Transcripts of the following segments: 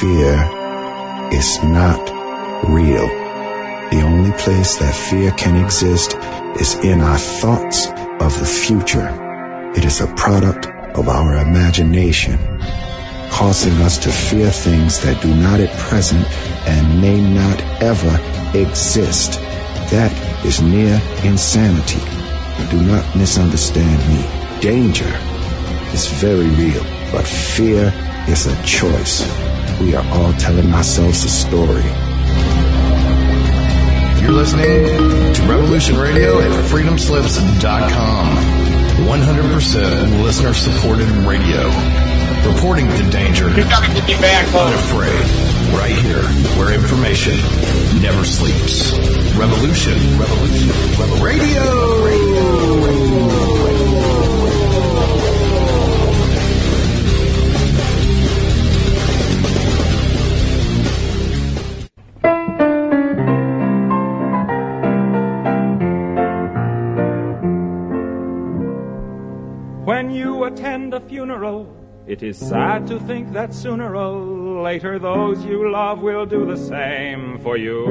fear is not real. The only place that fear can exist is in our thoughts of the future. It is a product of our imagination, causing us to fear things that do not at present and may not ever exist. That is near insanity. Do not misunderstand me. Danger is very real, but fear is a choice. We are all telling ourselves a story. You're listening to Revolution Radio at freedomslips.com. 100% listener-supported radio. Reporting to danger. You gotta get me back home. Unafraid. Right here, where information never sleeps. Revolution. Radio. When you attend a funeral, it is sad to think that sooner or later those you love will do the same for you.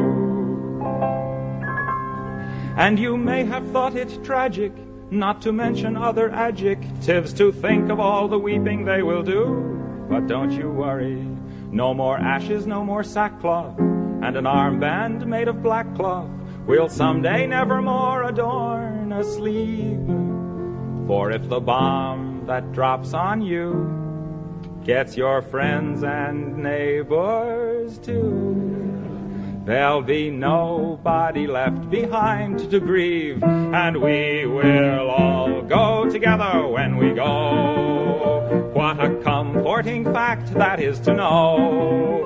And you may have thought it tragic, not to mention other adjectives, to think of all the weeping they will do. But don't you worry, no more ashes, no more sackcloth, and an armband made of black cloth will someday nevermore adorn a sleeve. For if the bomb that drops on you gets your friends and neighbors too, there'll be nobody left behind to grieve, and we will all go together when we go. What a comforting fact that is to know.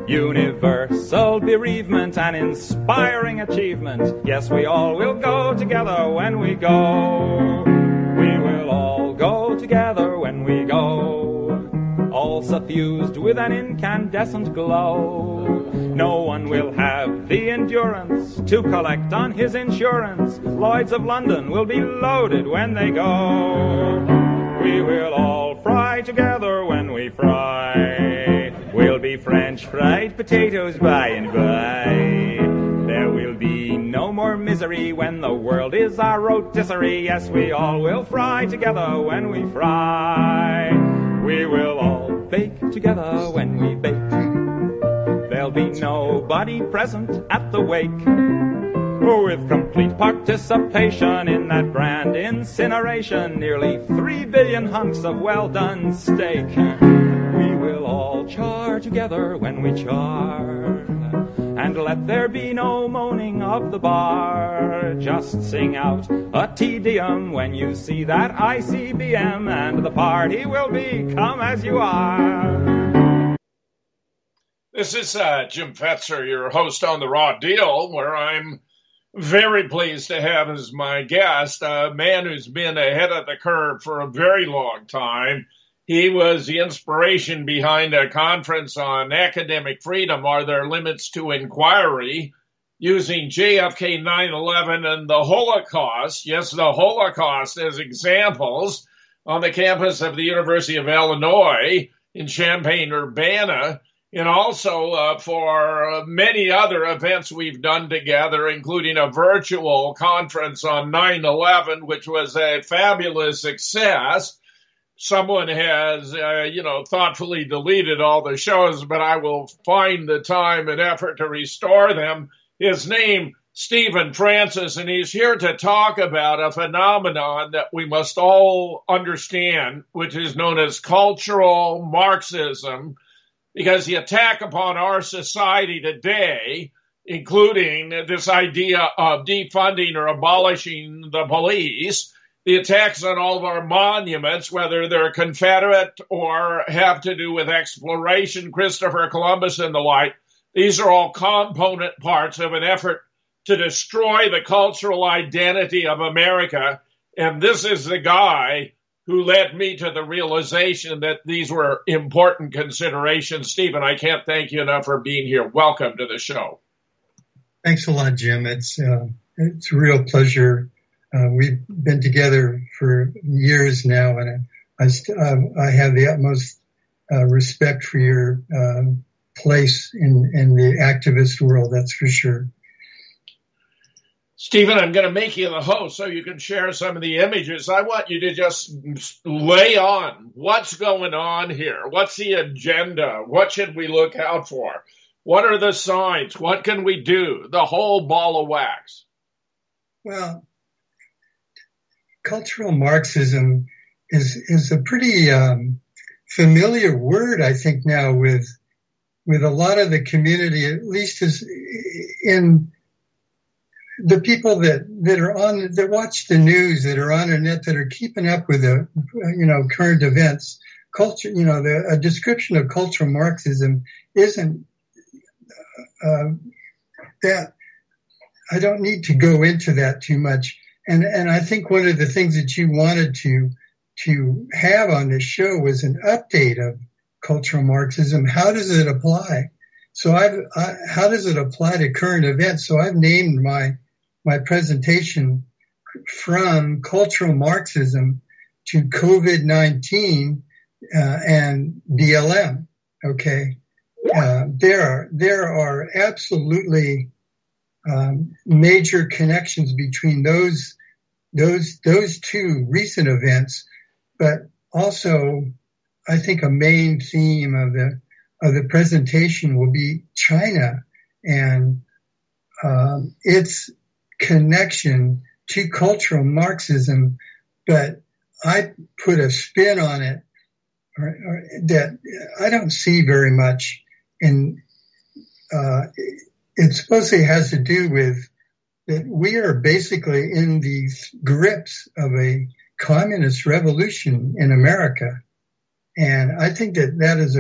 Universal bereavement, an inspiring achievement. Yes, we all will go together when we go. We will all go together when we go, all suffused with an incandescent glow. No one will have the endurance to collect on his insurance. Lloyds of London will be loaded when they go. We will all fry together when we fry. We'll be French fried potatoes by and by. There will be no more misery when the world is our rotisserie. Yes, we all will fry together when we fry. We will all bake together when we bake. There'll be nobody present at the wake. With complete participation in that grand incineration, nearly 3 billion hunks of well-done steak. We will all char together when we char, and let there be no moaning of the bar. Just sing out a Te Deum when you see that ICBM, and the party will be come as you are. This is Jim Fetzer, your host on The Raw Deal, where I'm very pleased to have as my guest a man who's been ahead of the curve for a very long time. He was the inspiration behind a conference on academic freedom. Are there limits to inquiry? Using JFK, 9/11, and the Holocaust, yes, the Holocaust, as examples on the campus of the University of Illinois in Champaign-Urbana, and also for many other events we've done together, including a virtual conference on 9/11, which was a fabulous success. Someone has, thoughtfully deleted all the shows, but I will find the time and effort to restore them. His name, Stephen Francis, and he's here to talk about a phenomenon that we must all understand, which is known as cultural Marxism, because the attack upon our society today, including this idea of defunding or abolishing the police, the attacks on all of our monuments, whether they're Confederate or have to do with exploration, Christopher Columbus and the like, these are all component parts of an effort to destroy the cultural identity of America. And this is the guy who led me to the realization that these were important considerations. Stephen, I can't thank you enough for being here. Welcome to the show. Thanks a lot, Jim. It's a real pleasure. We've been together for years now, and I have the utmost respect for your place in the activist world, that's for sure. Stephen, I'm going to make you the host so you can share some of the images. I want you to just lay on what's going on here. What's the agenda? What should we look out for? What are the signs? What can we do? The whole ball of wax. Well, cultural Marxism is a pretty familiar word, I think, now with a lot of the community, at least as in the people that watch the news, that are on the net, that are keeping up with the, current events. Culture, a description of cultural Marxism isn't that. I don't need to go into that too much. And I think one of the things that you wanted to have on this show was an update of cultural Marxism. How does it apply? So how does it apply to current events? So I've named my presentation from cultural Marxism to COVID-19 and BLM. Okay, there are absolutely major connections between those two recent events, but also I think a main theme of the presentation will be China and its connection to cultural Marxism, but I put a spin on it that I don't see very much. And it supposedly has to do with that we are basically in the grips of a communist revolution in America. And I think that is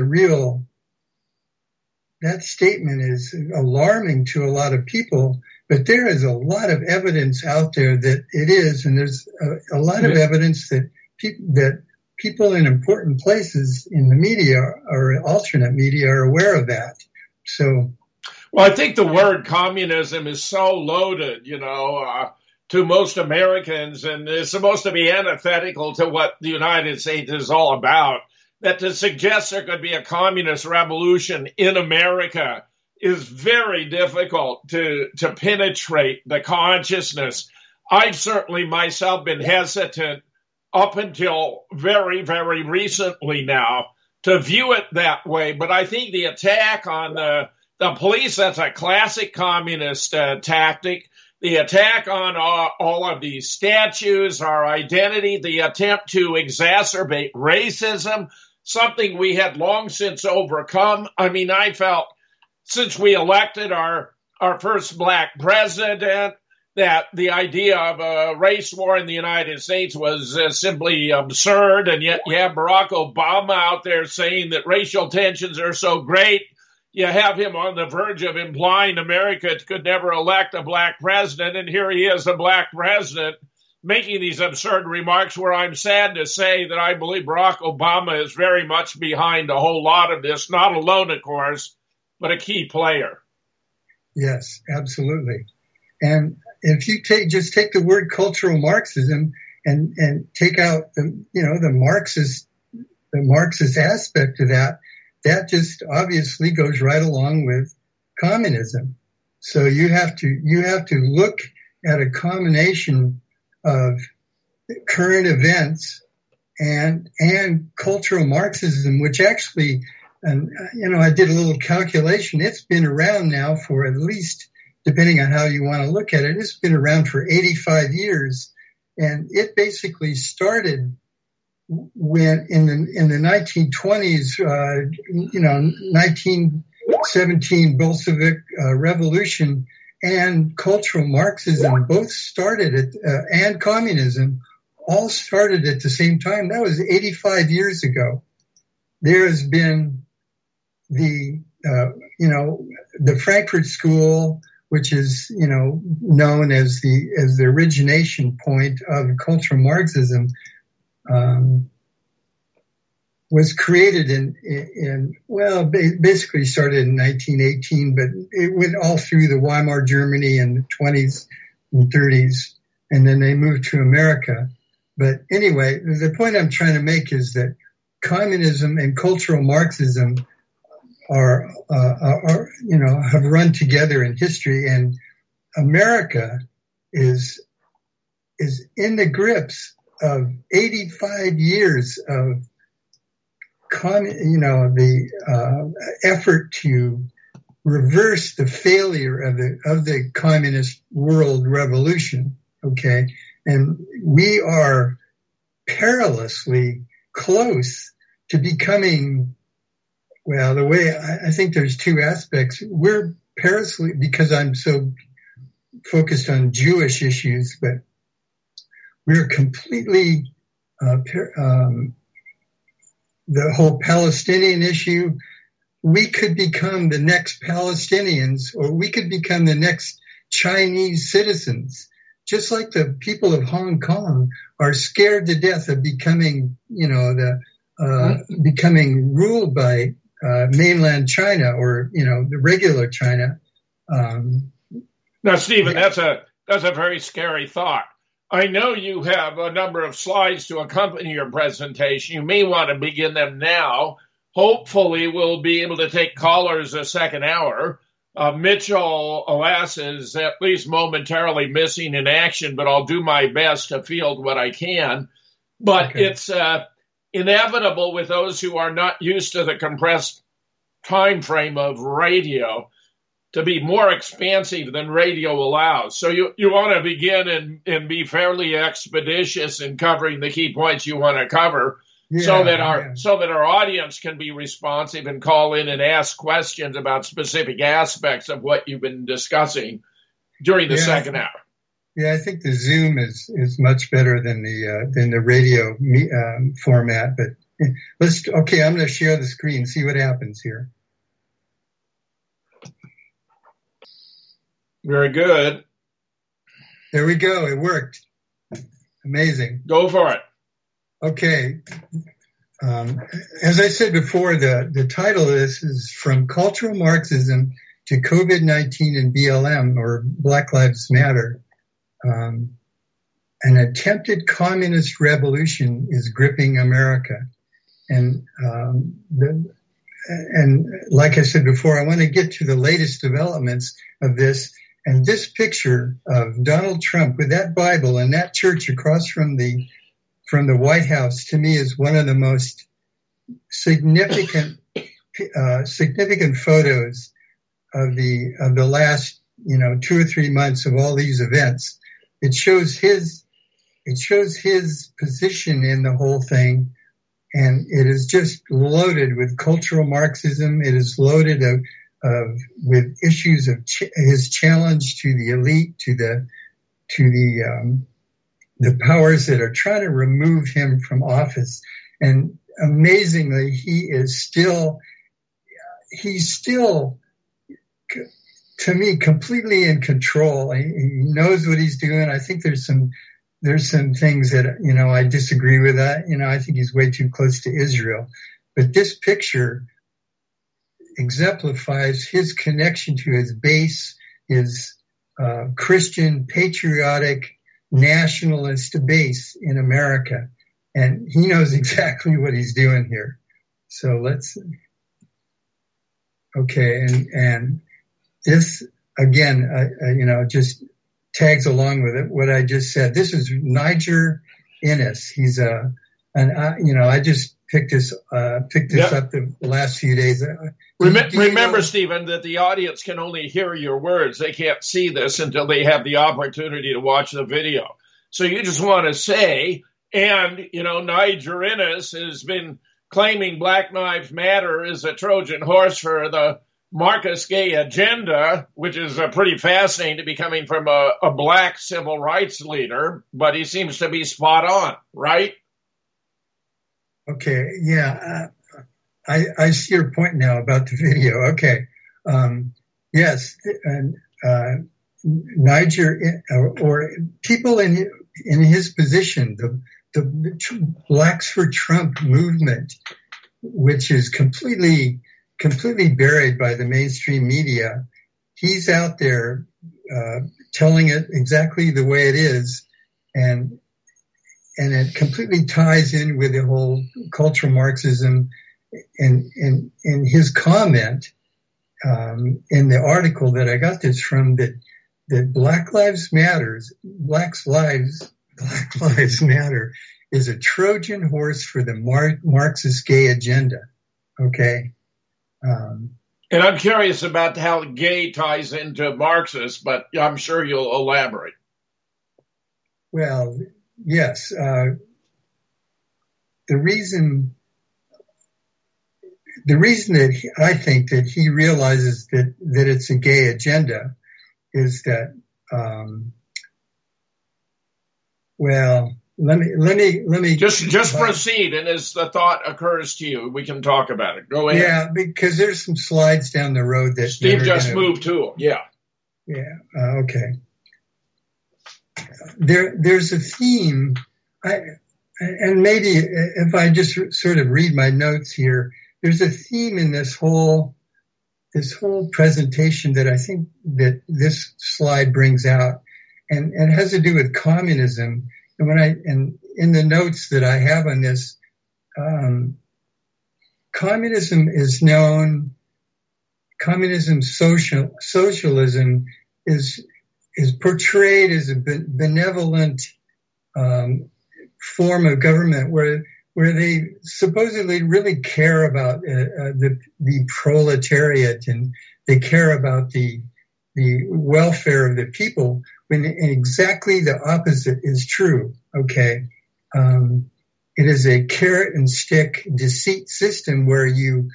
that statement is alarming to a lot of people, but there is a lot of evidence out there that it is. And there's a lot of evidence that people in important places in the media or alternate media are aware of that. So, well, I think the word communism is so loaded, to most Americans, and is supposed to be antithetical to what the United States is all about, that to suggest there could be a communist revolution in America is very difficult to penetrate the consciousness. I've certainly myself been hesitant up until very, very recently now to view it that way. But I think the attack on the police, that's a classic communist tactic. The attack on all of these statues, our identity, the attempt to exacerbate racism, something we had long since overcome. I mean, I felt since we elected our first black president that the idea of a race war in the United States was simply absurd. And yet you have Barack Obama out there saying that racial tensions are so great. You have him on the verge of implying America could never elect a black president. And here he is, a black president, making these absurd remarks where I'm sad to say that I believe Barack Obama is very much behind a whole lot of this, not alone, of course, but a key player. Yes, absolutely. And if you take the word cultural Marxism and take out the Marxist aspect of that just obviously goes right along with communism. So you have to look at a combination of current events and cultural Marxism, which actually, I did a little calculation. It's been around now for at least, depending on how you want to look at it, it's been around for 85 years. And it basically started when in the 1920s, 1917 Bolshevik revolution and cultural Marxism both started and communism all started at the same time. That was 85 years ago. There has been the Frankfurt School, which is, known as the origination point of cultural Marxism, was created basically started in 1918, but it went all through the Weimar Germany in the 20s and 30s, and then they moved to America. But anyway, the point I'm trying to make is that communism and cultural Marxism have run together in history, and America is in the grips of 85 years of the effort to reverse the failure of the communist world revolution. Okay, and we are perilously close to becoming. Well, the way I think there's two aspects. We're perilously, because I'm so focused on Jewish issues, but we're completely the whole Palestinian issue. We could become the next Palestinians, or we could become the next Chinese citizens, just like the people of Hong Kong are scared to death of becoming, becoming ruled by mainland China, or the regular China. Now, Stephen, that's a very scary thought. I know you have a number of slides to accompany your presentation. You may want to begin them now. Hopefully, we'll be able to take callers a second hour. Mitchell, alas, is at least momentarily missing in action, but I'll do my best to field what I can. But okay. It's inevitable with those who are not used to the compressed time frame of radio to be more expansive than radio allows. So you want to begin and be fairly expeditious in covering the key points you want to cover, so that our audience can be responsive and call in and ask questions about specific aspects of what you've been discussing during the second hour. Yeah, I think the Zoom is much better than the radio format. But I'm going to share the screen, see what happens here. Very good. There we go. It worked. Amazing. Go for it. Okay. As I said before, the title of this is From Cultural Marxism to COVID-19 and BLM, or Black Lives Matter. An attempted communist revolution is gripping America. And like I said before, I want to get to the latest developments of this. And this picture of Donald Trump with that Bible and that church across from the White House, to me, is one of the most significant photos of the last 2 or 3 months of all these events. It shows his position in the whole thing, and it is just loaded with cultural Marxism. It is loaded with issues of his challenge to the elite, to the powers that are trying to remove him from office. And amazingly, he's still, to me, completely in control. He knows what he's doing. I think there's some things that, I disagree with that. I think he's way too close to Israel. But this picture exemplifies his connection to his base, his Christian, patriotic, nationalist base in America. And he knows exactly what he's doing here. So and this, again, just tags along with it, what I just said. This is Niger Innes. He's I just picked this up the last few days. Remember, Stephen, that the audience can only hear your words. They can't see this until they have the opportunity to watch the video. So you just want to say, and, Niger Innes has been claiming Black Lives Matter is a Trojan horse for the Marcus Gay agenda, which is pretty fascinating to be coming from a black civil rights leader, but he seems to be spot on, right? Okay, yeah, I see your point now about the video. Okay, yes, and Niger or people in his position, the Blacks for Trump movement, which is completely buried by the mainstream media. He's out there telling it exactly the way it is, and it completely ties in with the whole cultural Marxism in his comment in the article that I got this from, that Black Lives Matter is a Trojan horse for the Marxist gay agenda. Okay. And I'm curious about how gay ties into Marxist, but I'm sure you'll elaborate. Well, yes. The reason that I think that he realizes that it's a gay agenda is that, let me just proceed, and as the thought occurs to you, we can talk about it. Go ahead. Yeah, because there's some slides down the road that Steve just moved to. Yeah. Okay. There's a theme, and maybe if I just sort of read my notes here, there's a theme in this whole presentation that I think that this slide brings out, and it has to do with communism. And in the notes that I have on this, communism is known. Socialism is portrayed as a benevolent form of government where they supposedly really care about the proletariat, and they care about the welfare of the people, when exactly the opposite is true. Okay. It is a carrot and stick deceit system where you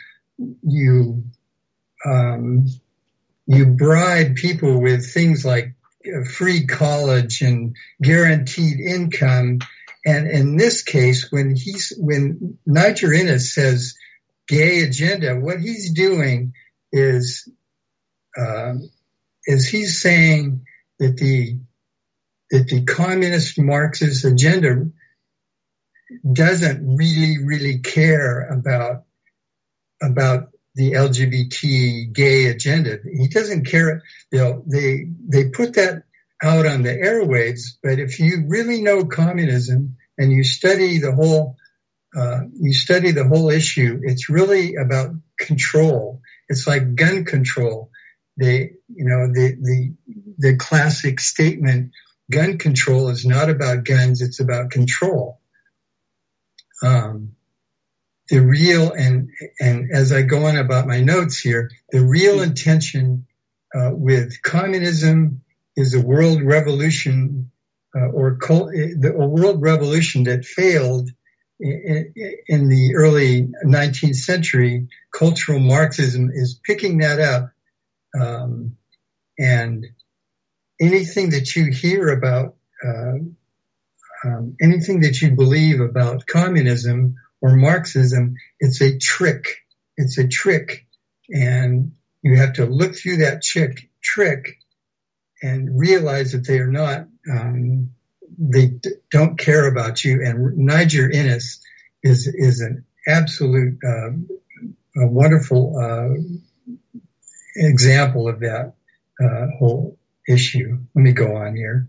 bribe people with things like free college and guaranteed income. And in this case, when Niger Innis says gay agenda, what he's doing is he's saying that the communist Marxist agenda doesn't really care about the LGBT gay agenda. He doesn't care. They put that out on the airwaves, but if you really know communism and you study the whole issue, it's really about control. It's like gun control. The classic statement, gun control is not about guns, it's about control. The real, and as I go on about my notes here, the real intention with communism is a world revolution, a world revolution that failed in the early 19th century. Cultural Marxism is picking that up. And anything that you hear about, anything that you believe about communism or Marxism, it's a trick. It's a trick. And you have to look through that trick and realize that they are not, they don't care about you. And Niger Innis is an absolute, a wonderful, example of that, whole issue. Let me go on here.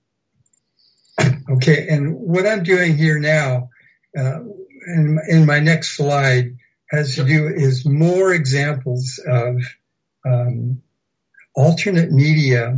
Okay. And what I'm doing here now, in my next slide has to do is more examples of, alternate media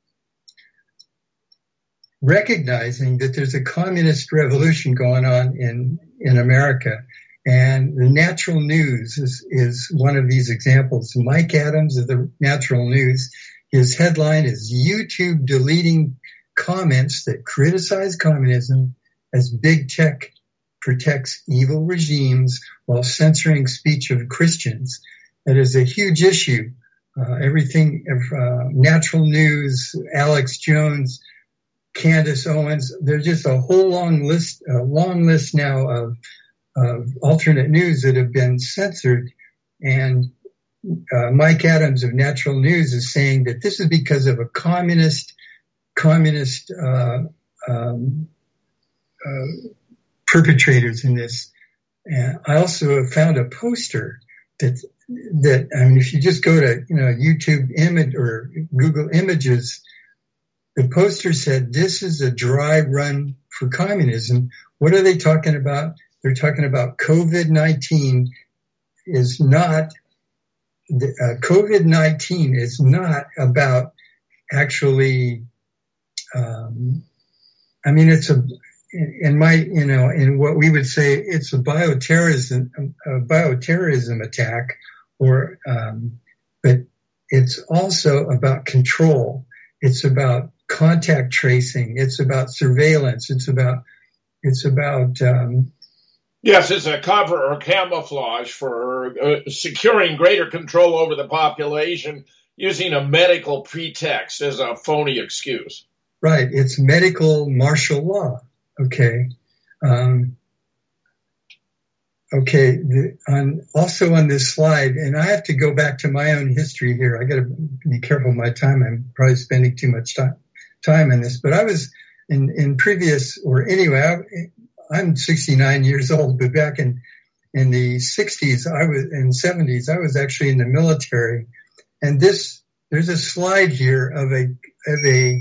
recognizing that there's a communist revolution going on in America. And the Natural News is one of these examples. Mike Adams of the Natural News, his headline is YouTube deleting comments that criticize communism as big tech protects evil regimes while censoring speech of Christians. That is a huge issue. Everything, Natural News, Alex Jones, Candace Owens, there's just a whole long list now of alternate news that have been censored. And Mike Adams of Natural News is saying that this is because of a communist perpetrators in this. And I also found a poster that I mean, if you just go to YouTube image or Google Images, the poster said, "This is a dry run for communism." What are they talking about? They're talking about COVID-19 not, COVID-19 is not about actually, it's in what we would say, it's a bioterrorism attack, but it's also about control. It's about contact tracing. It's about surveillance. It's about yes, it's a cover or camouflage for securing greater control over the population using a medical pretext as a phony excuse. Right. It's medical martial law. Okay. Also on this slide, and I have to go back to my own history here. I got to be careful of my time. I'm probably spending too much time in this, but I was in previous, or anyway, I'm 69 years old, but back in the 60s, in 70s, I was actually in the military. And there's a slide here of a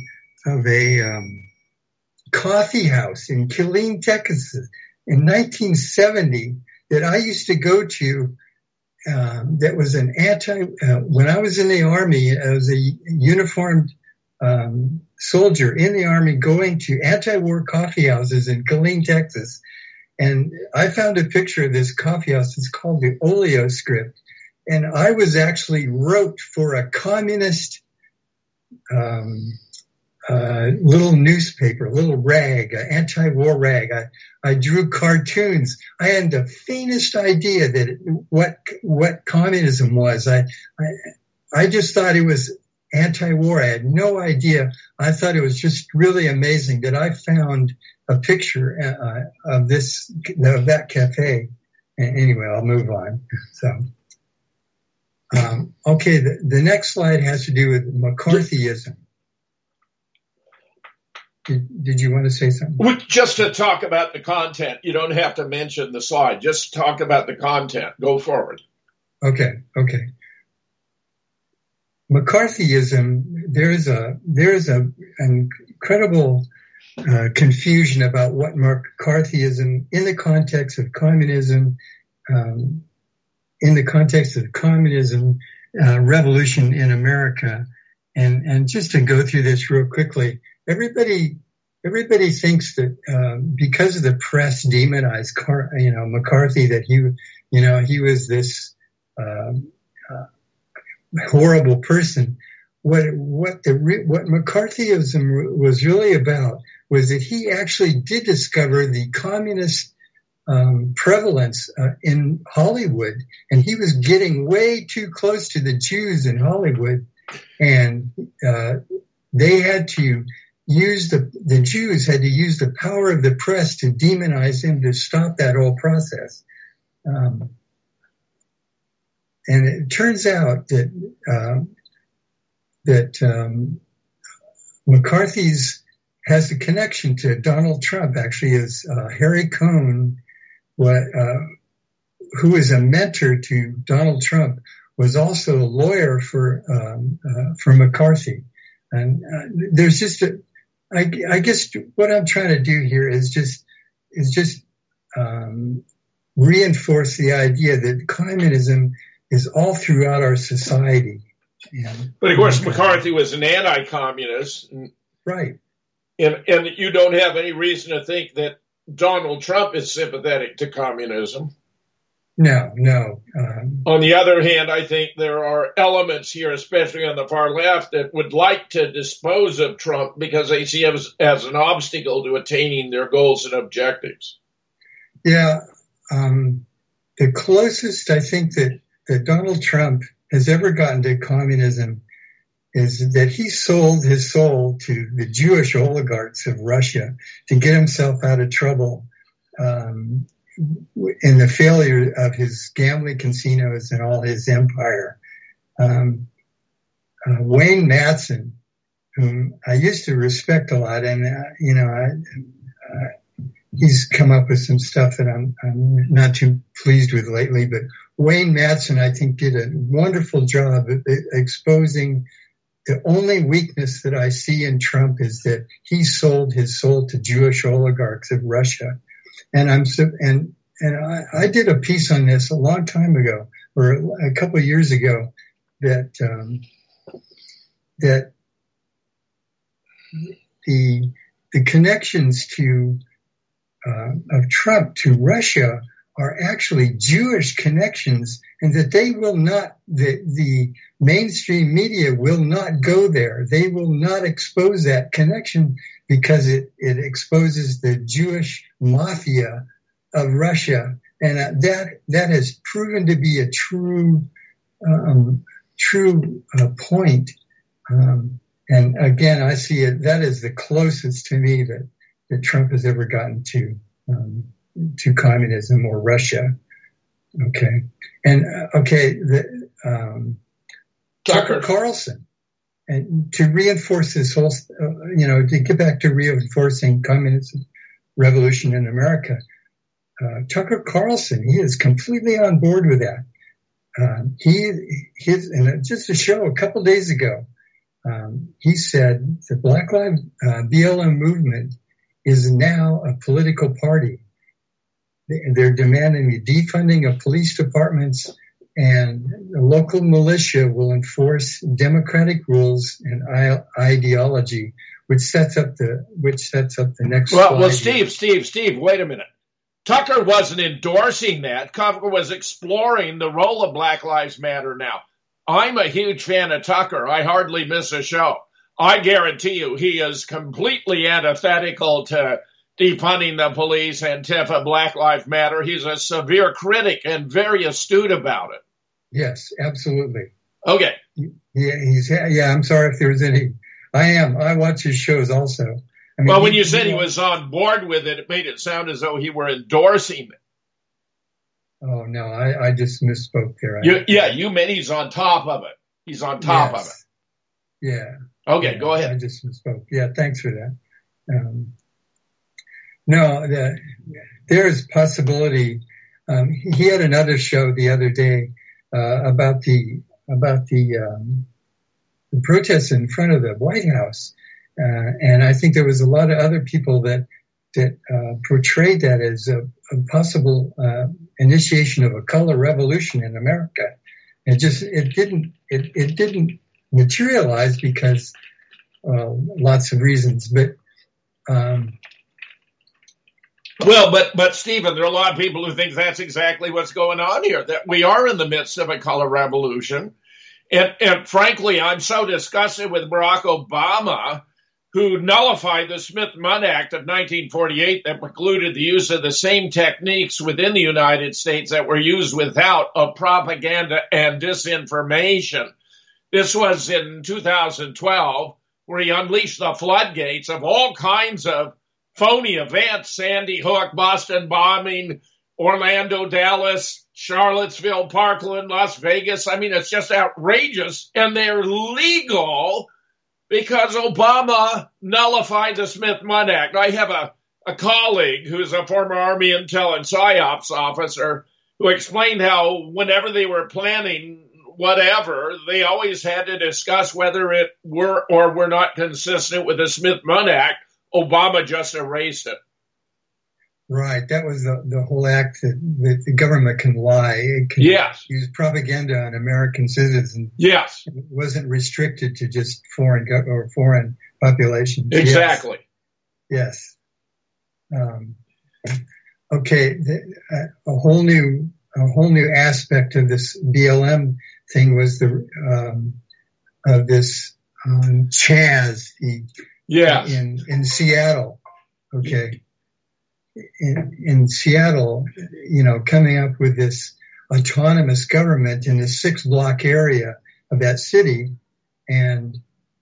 coffee house in Killeen, Texas in 1970 that I used to go to. That was when I was in the Army, I was a uniformed soldier in the Army going to anti-war coffee houses in Killeen, Texas. And I found a picture of this coffee house. It's called the Oleo Script. And I was actually wrote for a communist little newspaper, little rag, an anti-war rag. I drew cartoons. I had the faintest idea that what communism was. I just thought it was anti-war. I had no idea. I thought it was just really amazing that I found a picture of that cafe. Anyway, I'll move on. So, okay, the next slide has to do with McCarthyism. Did you want to say something? Just to talk about the content. You don't have to mention the slide. Just talk about the content. Go forward. Okay. McCarthyism, there's a incredible confusion about what McCarthyism in the context of communism, revolution in America. And just to go through this real quickly, everybody thinks that because of the press demonized McCarthy, that he was this horrible person. What McCarthyism was really about was that he actually did discover the communist prevalence in Hollywood, and he was getting way too close to the Jews in Hollywood, and they had to use the Jews had to use the power of the press to demonize him to stop that whole process. And it turns out that McCarthy's has a connection to Donald Trump. Actually, is Harry Cohn, who is a mentor to Donald Trump, was also a lawyer for McCarthy. And there's just I guess what I'm trying to do here is just reinforce the idea that communism is all throughout our society. But of course, McCarthy was an anti-communist. Right. And you don't have any reason to think that Donald Trump is sympathetic to communism. No. On the other hand, I think there are elements here, especially on the far left, that would like to dispose of Trump because they see him as an obstacle to attaining their goals and objectives. Yeah. The closest I think that Donald Trump has ever gotten to communism is that he sold his soul to the Jewish oligarchs of Russia to get himself out of trouble in the failure of his gambling casinos and all his empire. Wayne Madsen, whom I used to respect a lot, and he's come up with some stuff that I'm not too pleased with lately, but Wayne Madsen, I think, did a wonderful job of exposing the only weakness that I see in Trump is that he sold his soul to Jewish oligarchs of Russia. And I did a piece on this a long time ago, or a couple of years ago, that the connections of Trump to Russia are actually Jewish connections, and that they will not, the mainstream media will not go there. They will not expose that connection because it exposes the Jewish mafia of Russia. And that has proven to be a true point. And again, I see it, that is the closest to me that Trump has ever gotten to communism or Russia. Okay. And, Tucker Carlson, and to reinforce this whole, to get back to reinforcing communism revolution in America, Tucker Carlson, he is completely on board with that. And just a show a couple days ago, he said the Black Lives BLM movement is now a political party. They're demanding the defunding of police departments, and the local militia will enforce democratic rules and ideology, which sets up the next. Well, Steve, wait a minute. Tucker wasn't endorsing that. Tucker was exploring the role of Black Lives Matter now. I'm a huge fan of Tucker. I hardly miss a show. I guarantee you he is completely antithetical to defunding the police, Antifa, Black Lives Matter. He's a severe critic and very astute about it. Yes, absolutely. Okay. Yeah, I'm sorry if there was any. I watch his shows also. I mean, well, when you said he was on board with it, it made it sound as though he were endorsing it. Oh, no, I just misspoke there. You meant he's on top of it. He's on top of it. Yeah. Okay, go ahead. I just misspoke. Yeah, thanks for that. There's possibility. He had another show the other day about the protests in front of the White House. And I think there was a lot of other people that portrayed that as a possible initiation of a color revolution in America. It didn't materialize because lots of reasons. But but Stephen, there are a lot of people who think that's exactly what's going on here. That we are in the midst of a color revolution, and frankly, I'm so disgusted with Barack Obama, who nullified the Smith-Munn Act of 1948 that precluded the use of the same techniques within the United States that were used without of propaganda and disinformation. This was in 2012, where he unleashed the floodgates of all kinds of phony events: Sandy Hook, Boston bombing, Orlando, Dallas, Charlottesville, Parkland, Las Vegas. I mean, it's just outrageous, and they're legal because Obama nullified the Smith-Munn Act. I have a colleague who's a former Army Intel and PSYOPs officer who explained how whenever they were planning whatever, they always had to discuss whether it were or were not consistent with the Smith-Munn Act. Obama just erased it. Right. That was the whole act that the government can lie. It can use propaganda on American citizens. Yes. It wasn't restricted to just foreign populations. Exactly. Yes. Okay. A whole new aspect of this BLM thing was this Chaz in Seattle. Okay. In Seattle, coming up with this autonomous government in the 6-block area of that city. And,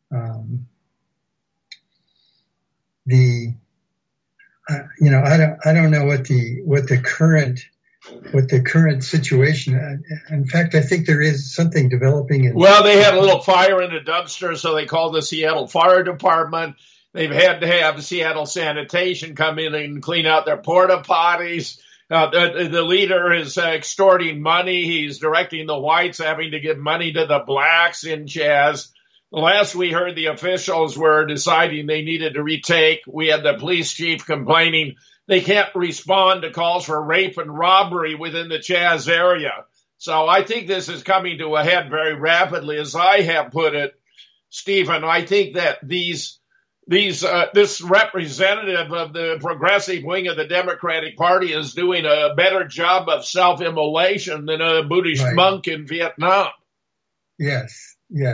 I don't know what the current situation. In fact, I think there is something developing. Well, they had a little fire in a dumpster, so they called the Seattle Fire Department. They've had to have Seattle Sanitation come in and clean out their porta potties. The leader is extorting money. He's directing the whites having to give money to the blacks in Chaz. The last we heard, the officials were deciding they needed to retake. We had the police chief complaining they can't respond to calls for rape and robbery within the Chaz area. So I think this is coming to a head very rapidly, as I have put it, Stephen. I think that this representative of the progressive wing of the Democratic Party is doing a better job of self-immolation than a Buddhist monk in Vietnam. Yes.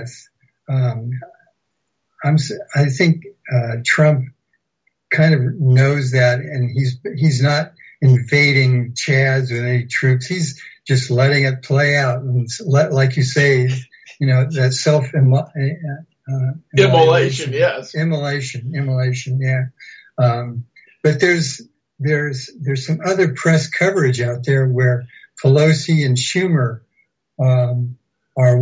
I think Trump kind of knows that, and he's not invading Chaz with any troops. He's just letting it play out, and like you say, that immolation, yes, immolation, yeah. But there's some other press coverage out there where Pelosi and Schumer are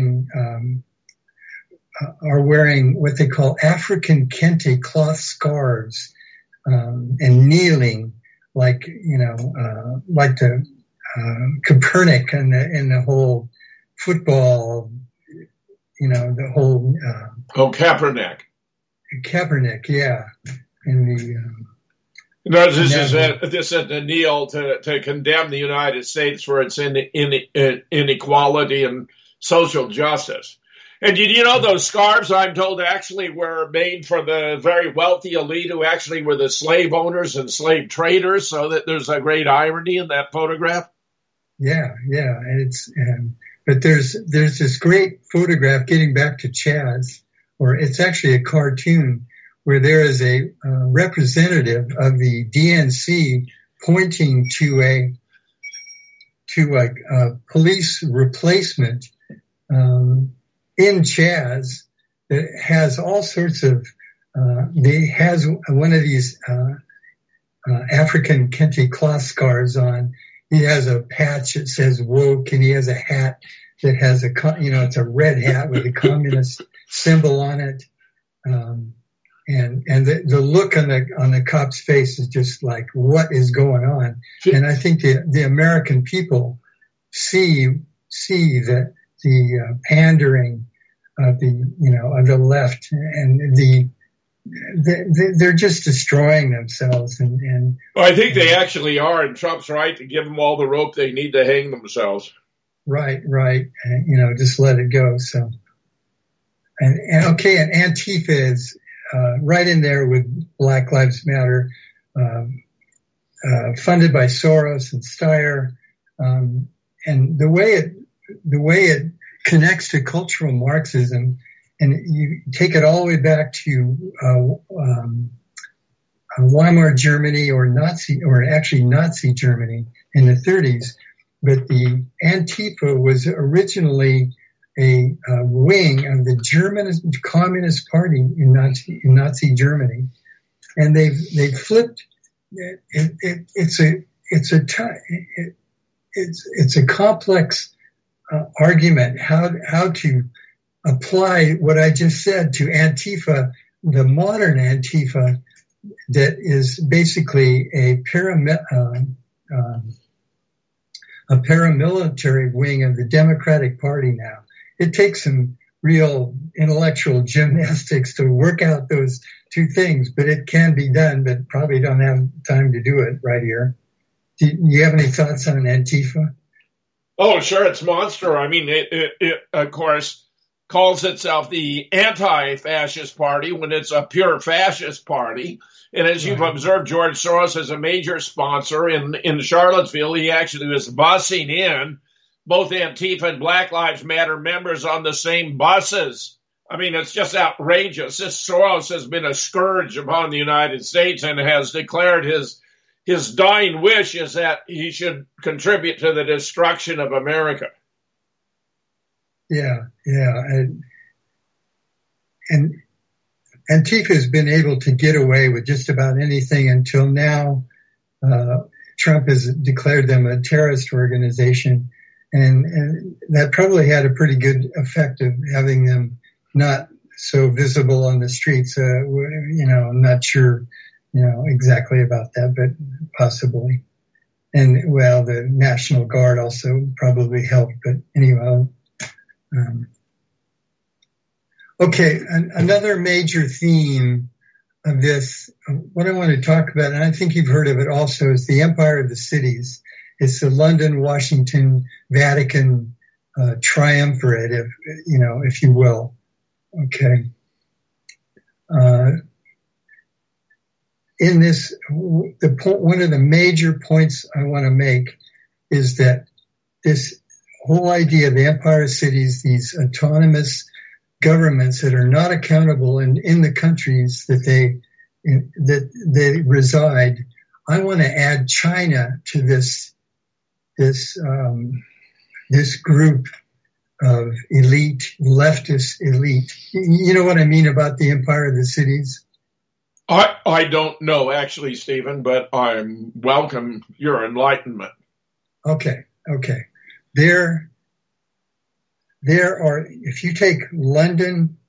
wearing what they call African kente cloth scarves, and kneeling like the Copernic and the whole football, the whole. Kaepernick. Kaepernick, yeah. And this is a kneel to condemn the United States for its inequality and social justice. And those scarves, I'm told, actually were made for the very wealthy elite who actually were the slave owners and slave traders, so that there's a great irony in that photograph. Yeah. But there's this great photograph, getting back to Chaz, or it's actually a cartoon, where there is a representative of the DNC pointing to a police replacement in Chaz that has all sorts of, has one of these African kente cloth scarves on. He has a patch that says woke, and he has a hat that has it's a red hat with a communist symbol on it. And the look on the cop's face is just like, what is going on? And I think the American people see that the pandering of the left, and they're just destroying themselves. And well, I think they actually are, and Trump's right to give them all the rope they need to hang themselves. Right. And, just let it go. So, and Antifa is right in there with Black Lives Matter, funded by Soros and Steyer, and the way it connects to cultural Marxism, and you take it all the way back to Weimar Germany, or Nazi Germany in the 30s. But the Antifa was originally a wing of the German Communist Party in Nazi Germany, and they've flipped. It's a complex argument how to apply what I just said to Antifa, the modern Antifa, that is basically a paramilitary wing of the Democratic Party now. It takes some real intellectual gymnastics to work out those two things, but it can be done, but probably don't have time to do it right here. Do you have any thoughts on Antifa? Oh, sure. It's monster. I mean, it of course calls itself the anti-fascist party when it's a pure fascist party. And as you've observed, George Soros is a major sponsor in Charlottesville. He actually was busing in both Antifa and Black Lives Matter members on the same buses. I mean, it's just outrageous. This Soros has been a scourge upon the United States and has declared his dying wish is that he should contribute to the destruction of America. Yeah. And Antifa has been able to get away with just about anything until now. Trump has declared them a terrorist organization, and that probably had a pretty good effect of having them not so visible on the streets. I'm not sure, exactly about that, but possibly. And well, the National Guard also probably helped, but anyway. Okay, another major theme of this, what I want to talk about, and I think you've heard of it also, is the Empire of the Cities. It's the London, Washington, Vatican triumvirate, if you will. Okay. In this, one of the major points I want to make is that this whole idea of the Empire of Cities, these autonomous governments that are not accountable in the countries that they reside, I want to add China to this group of elite, leftist elite. You know what I mean about the Empire of the Cities? I don't know, actually, Stephen, but I welcome your enlightenment. Okay. There are, if you take London,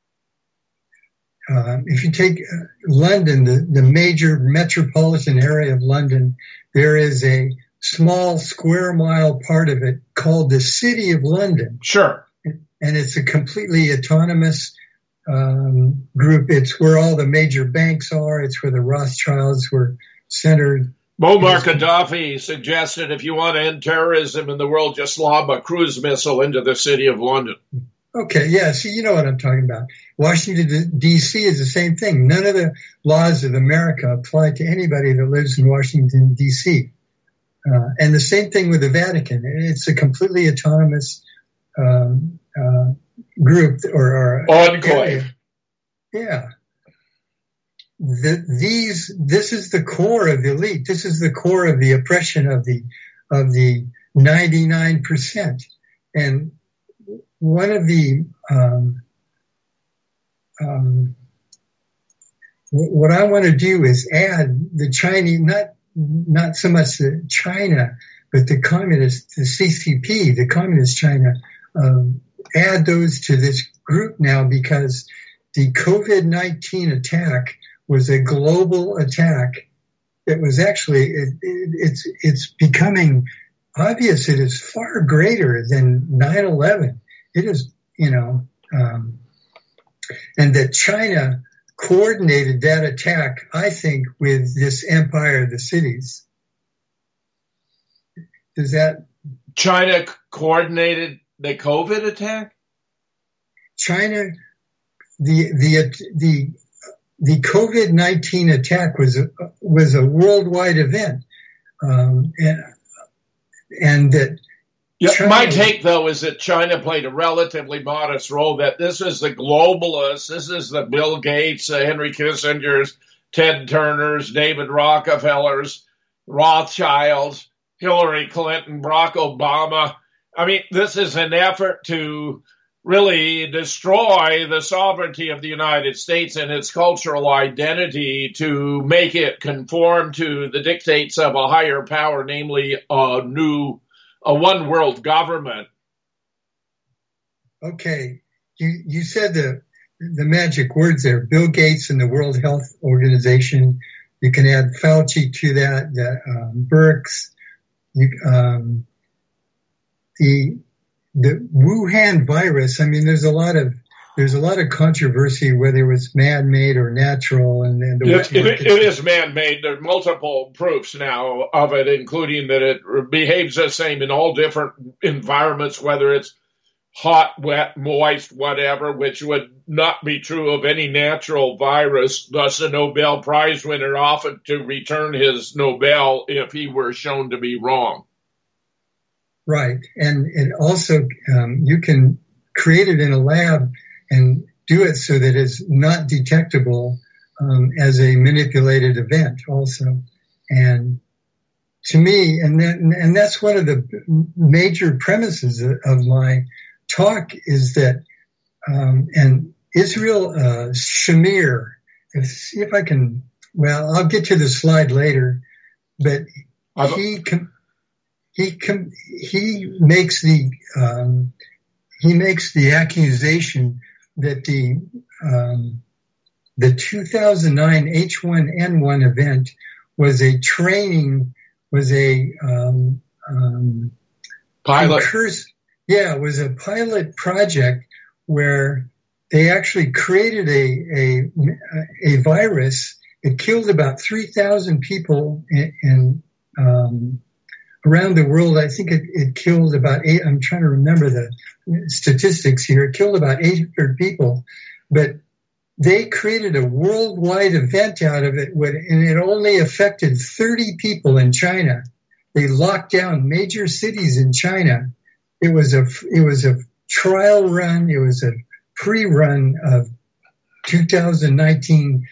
the major metropolitan area of London, there is a small square mile part of it called the City of London. Sure. And it's a completely autonomous group. It's where all the major banks are. It's where the Rothschilds were centered. Muammar Gaddafi suggested if you want to end terrorism in the world, just lob a cruise missile into the City of London. Okay, yeah, so you know what I'm talking about. Washington, D.C. is the same thing. None of the laws of America apply to anybody that lives in Washington, D.C. And the same thing with the Vatican. It's a completely autonomous group or enclave. Yeah. This is the core of the elite. This is the core of the oppression of the 99%. And one of the what I want to do is add the Chinese, not so much the China, but the communist, the CCP, the communist China, add those to this group now, because the COVID-19 attack was a global attack. It was actually, it's becoming obvious it is far greater than 9/11. It is, and that China coordinated that attack, I think, with this Empire of the Cities. Does that? China coordinated the COVID attack? China, the COVID-19 attack was a worldwide event, and that. Yeah, my take, though, is that China played a relatively modest role, that this is the globalists, this is the Bill Gates, Henry Kissinger's, Ted Turner's, David Rockefeller's, Rothschilds, Hillary Clinton, Barack Obama. I mean, this is an effort to really destroy the sovereignty of the United States and its cultural identity, to make it conform to the dictates of a higher power, namely a one world government. Okay. You said the magic words there, Bill Gates and the World Health Organization. You can add Fauci to that, Birx, the Wuhan virus. I mean, there's a lot of controversy whether it was man-made or natural. It is man-made. There are multiple proofs now of it, including that it behaves the same in all different environments, whether it's hot, wet, moist, whatever, which would not be true of any natural virus. Thus, a Nobel Prize winner offered to return his Nobel if he were shown to be wrong. Right. And it also, you can create it in a lab and do it so that it's not detectable as a manipulated event also. And to me, and that's one of the major premises of my talk, is that, and Israel Shamir, see if I can, well, I'll get to the slide later, but he makes the accusation that the 2009 H1N1 event was a pilot. It was a pilot project where they actually created a virus. It killed about 3,000 people in around the world. I think it killed about I'm trying to remember the statistics here. It killed about 800 people, but they created a worldwide event out of it, and it only affected 30 people in China. They locked down major cities in China. It was a trial run. It was a pre-run of 2019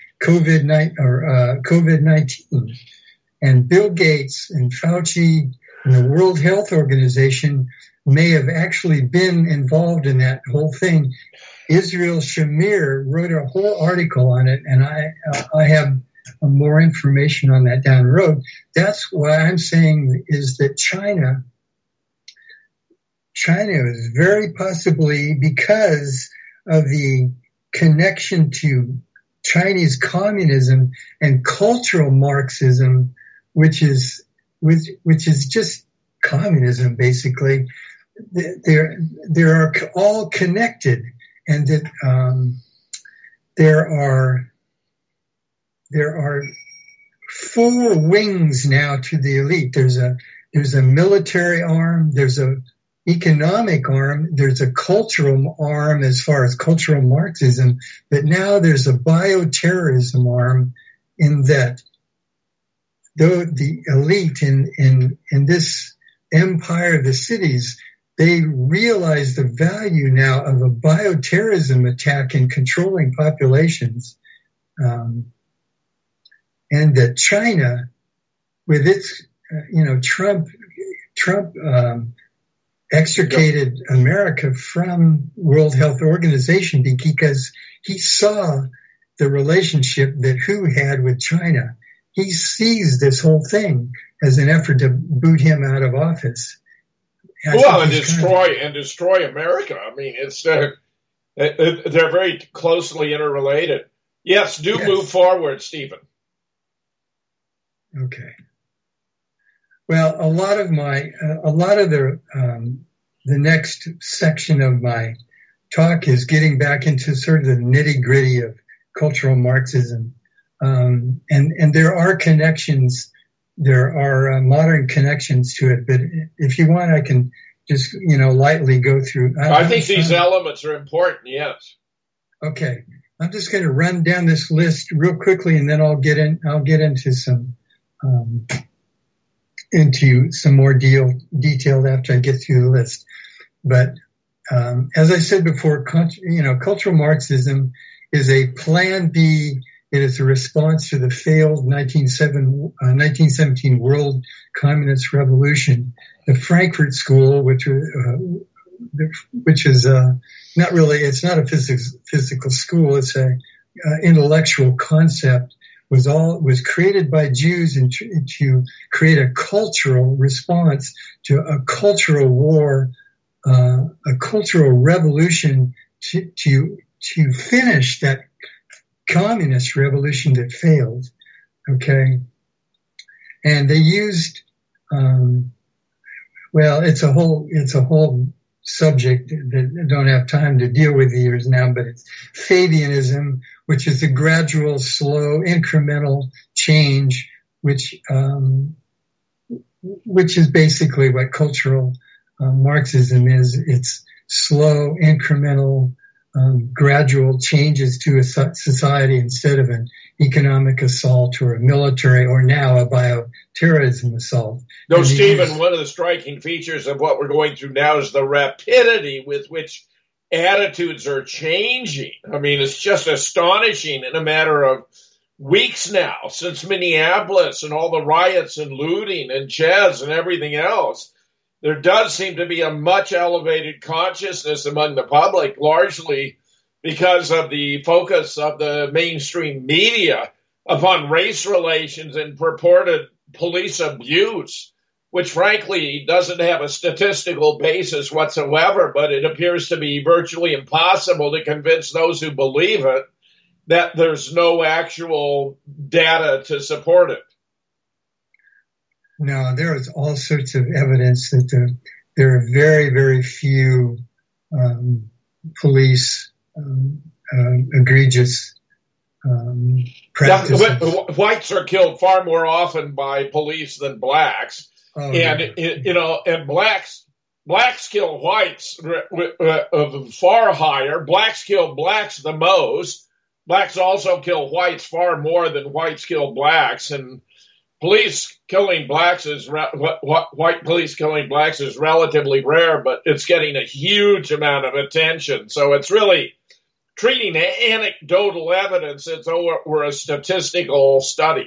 COVID-19. And Bill Gates and Fauci and the World Health Organization may have actually been involved in that whole thing. Israel Shamir wrote a whole article on it, and I have more information on that down the road. That's what I'm saying is that China is very possibly, because of the connection to Chinese communism and cultural Marxism, which is just communism basically. They're all connected, and that there are 4 wings now to the elite. There's a military arm, there's a economic arm, there's a cultural arm as far as cultural Marxism, but now there's a bioterrorism arm, in that the elite in this empire of the cities, they realize the value now of a bioterrorism attack in controlling populations, and that China, with its, Trump extricated America from World Health Organization because he saw the relationship that WHO had with China. He sees this whole thing as an effort to boot him out of office. And destroy America. I mean, they're very closely interrelated. Yes, move forward, Stephen. Okay. Well, a lot of the next section of my talk is getting back into sort of the nitty gritty of cultural Marxism. And there are connections, there are modern connections to it, but if you want, I can just, lightly go through. I think these elements are important, yes. Okay. I'm just going to run down this list real quickly, and then I'll get into some more detailed after I get through the list. But as I said before, cultural Marxism is a plan B. It is a response to the failed 1917 World Communist Revolution. The Frankfurt School, which is not really, it's not a physical school. It's a intellectual concept. Was created by Jews to create a cultural response to a cultural war, a cultural revolution to finish that communist revolution that failed. Okay. And they used, it's a whole subject that I don't have time to deal with here now, but it's Fabianism, which is a gradual, slow, incremental change, which is basically what cultural Marxism is. It's slow, incremental, gradual changes to a society instead of an economic assault or a military or now a bioterrorism assault. No, Stephen, one of the striking features of what we're going through now is the rapidity with which attitudes are changing. I mean, it's just astonishing in a matter of weeks now, since Minneapolis and all the riots and looting and Chez and everything else. There does seem to be a much elevated consciousness among the public, largely because of the focus of the mainstream media upon race relations and purported police abuse, which frankly doesn't have a statistical basis whatsoever, but it appears to be virtually impossible to convince those who believe it that there's no actual data to support it. No, there is all sorts of evidence that there are very, very few police egregious practices. Whites are killed far more often by police than blacks, and blacks kill whites far higher. Blacks kill blacks the most. Blacks also kill whites far more than whites kill blacks, and police killing blacks white police killing blacks is relatively rare, but it's getting a huge amount of attention. So it's really treating anecdotal evidence as though it were a statistical study.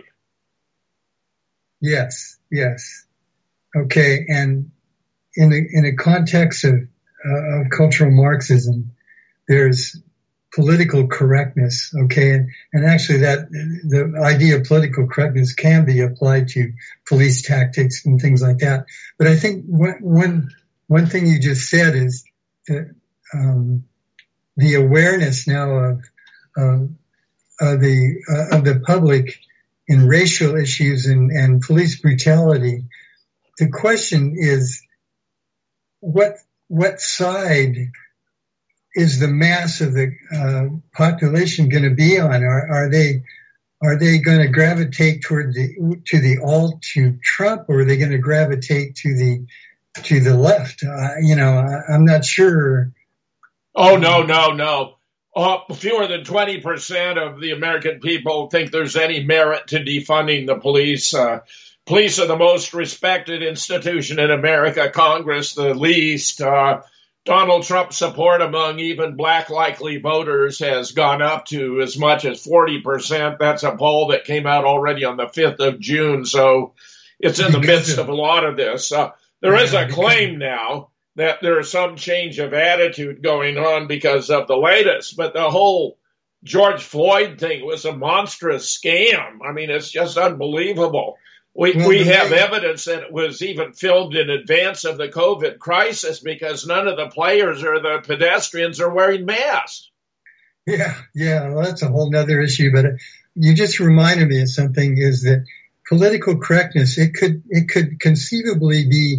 Yes. Okay, and in a context of cultural Marxism, there's political correctness, okay, and actually that the idea of political correctness can be applied to police tactics and things like that. But I think one thing you just said is that the awareness now of the public in racial issues and police brutality. The question is, what side is the mass of the population going to be on? Are they going to gravitate to Trump, or are they going to gravitate to the left? I'm not sure. Oh, no. Fewer than 20% of the American people think there's any merit to defunding the police. Police are the most respected institution in America, Congress the least. Donald Trump's support among even black likely voters has gone up to as much as 40%. That's a poll that came out already on the 5th of June. So it's in the midst of a lot of this. There is a claim now that there is some change of attitude going on because of the latest, but the whole George Floyd thing was a monstrous scam. I mean, it's just unbelievable. We have evidence that it was even filmed in advance of the COVID crisis because none of the players or the pedestrians are wearing masks. Yeah. Well, that's a whole nother issue, but you just reminded me of something, is that political correctness, you could conceivably be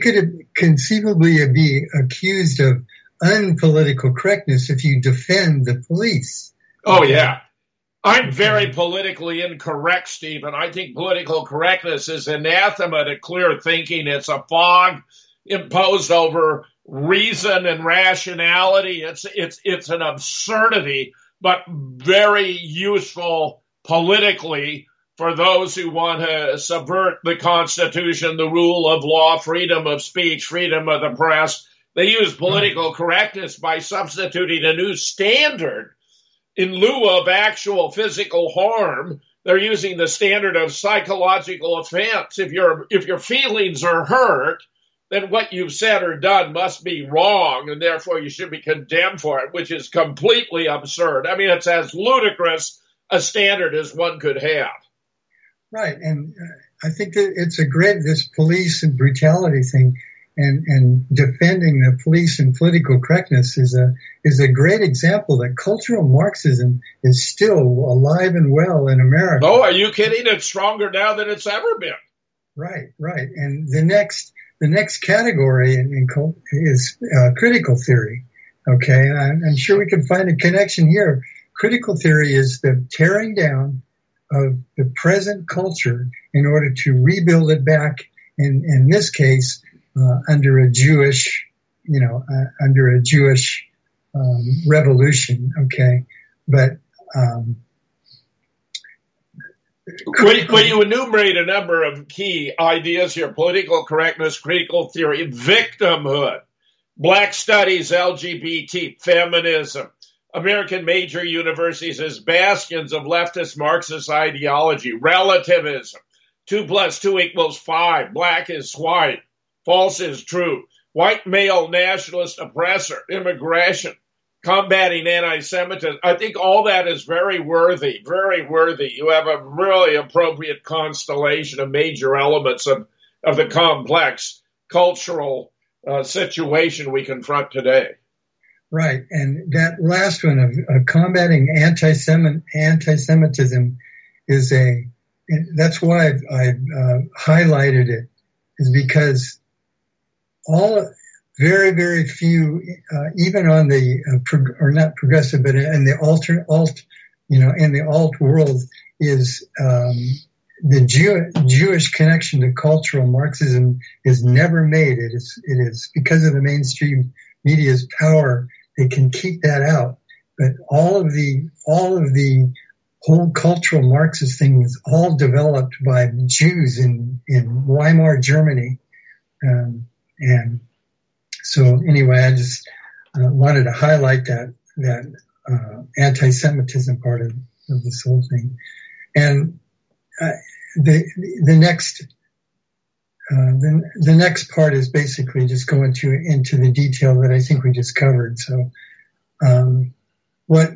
accused of unpolitical correctness if you defend the police. Oh, yeah. I'm very politically incorrect, Stephen. I think political correctness is anathema to clear thinking. It's a fog imposed over reason and rationality. It's an absurdity, but very useful politically for those who want to subvert the Constitution, the rule of law, freedom of speech, freedom of the press. They use political correctness by substituting a new standard. In lieu of actual physical harm, they're using the standard of psychological offense. If your feelings are hurt, then what you've said or done must be wrong, and therefore you should be condemned for it, which is completely absurd. I mean, it's as ludicrous a standard as one could have. Right, and I think that it's this police and brutality thing, and defending the police and political correctness is a great example that cultural Marxism is still alive and well in America. Oh, are you kidding? It's stronger now than it's ever been. Right. And the next category is critical theory. Okay, I'm sure we can find a connection here. Critical theory is the tearing down of the present culture in order to rebuild it back. In this case, under a Jewish revolution. Okay, but when you enumerate a number of key ideas here: political correctness, critical theory, victimhood, black studies, LGBT, feminism, American major universities as bastions of leftist Marxist ideology, relativism, 2 + 2 = 5, black is white, false is true, white male nationalist oppressor, immigration, combating anti-Semitism. I think all that is very worthy, very worthy. You have a really appropriate constellation of major elements of the complex cultural situation we confront today. Right, and that last one of combating anti-Semitism that's why I've highlighted it, is because very, very few, even on the, or not progressive, but in the in the alt world is, the Jewish connection to cultural Marxism is never made. It is because of the mainstream media's power, they can keep that out. But all of the whole cultural Marxist thing was all developed by Jews in Weimar, Germany. And so anyway, I just wanted to highlight that anti-Semitism part of this whole thing. And the next part is basically just going into the detail that I think we just covered. So what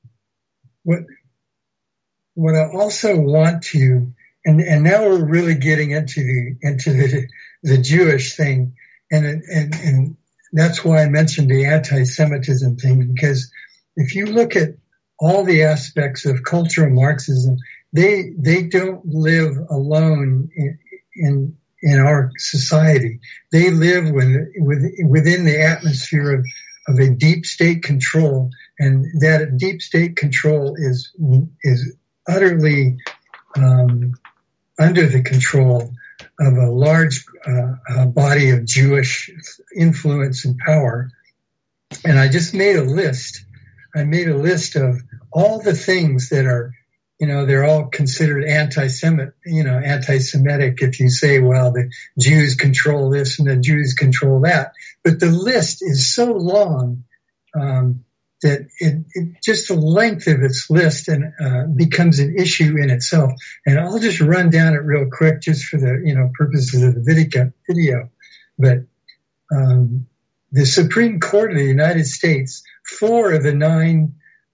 I also want to, and now we're really getting into the Jewish thing, and that's why I mentioned the anti-Semitism thing, because if you look at all the aspects of cultural Marxism, they don't live alone in our society. They live within the atmosphere of a deep state control, and that deep state control is utterly under the control of a large body of Jewish influence and power. And I just made a list. I made a list of all the things that are, they're all considered anti-Semitic if you say, well, the Jews control this and the Jews control that. But the list is so long that it just the length of its list and becomes an issue in itself. And I'll just run down it real quick just for the purposes of the video. But the Supreme Court of the United States, four of the nine.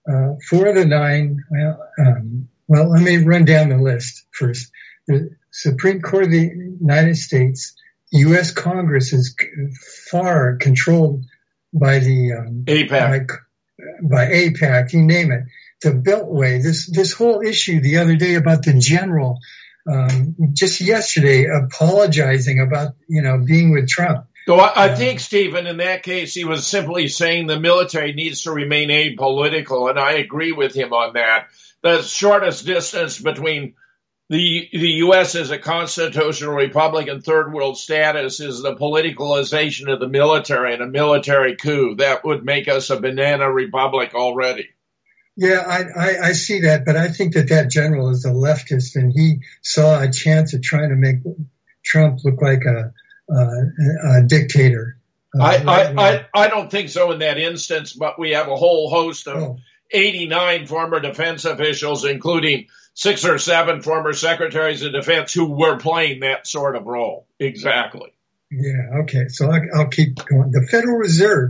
Well, let me run down the list first. The Supreme Court of the United States, U.S. Congress is far controlled by the AIPAC. By AIPAC, you name it. The Beltway. This whole issue the other day about the general, just yesterday, apologizing about being with Trump. So I think, Stephen, in that case, he was simply saying the military needs to remain apolitical, and I agree with him on that. The shortest distance between the U.S. as a constitutional republic and third world status is the politicalization of the military and a military coup. That would make us a banana republic already. Yeah, I see that, but I think that general is a leftist, and he saw a chance of trying to make Trump look like a dictator. I don't think so in that instance, but we have a whole host of 89 former defense officials, including 6 or 7 former secretaries of defense who were playing that sort of role. Exactly. Yeah. Okay. So I'll keep going. The Federal Reserve,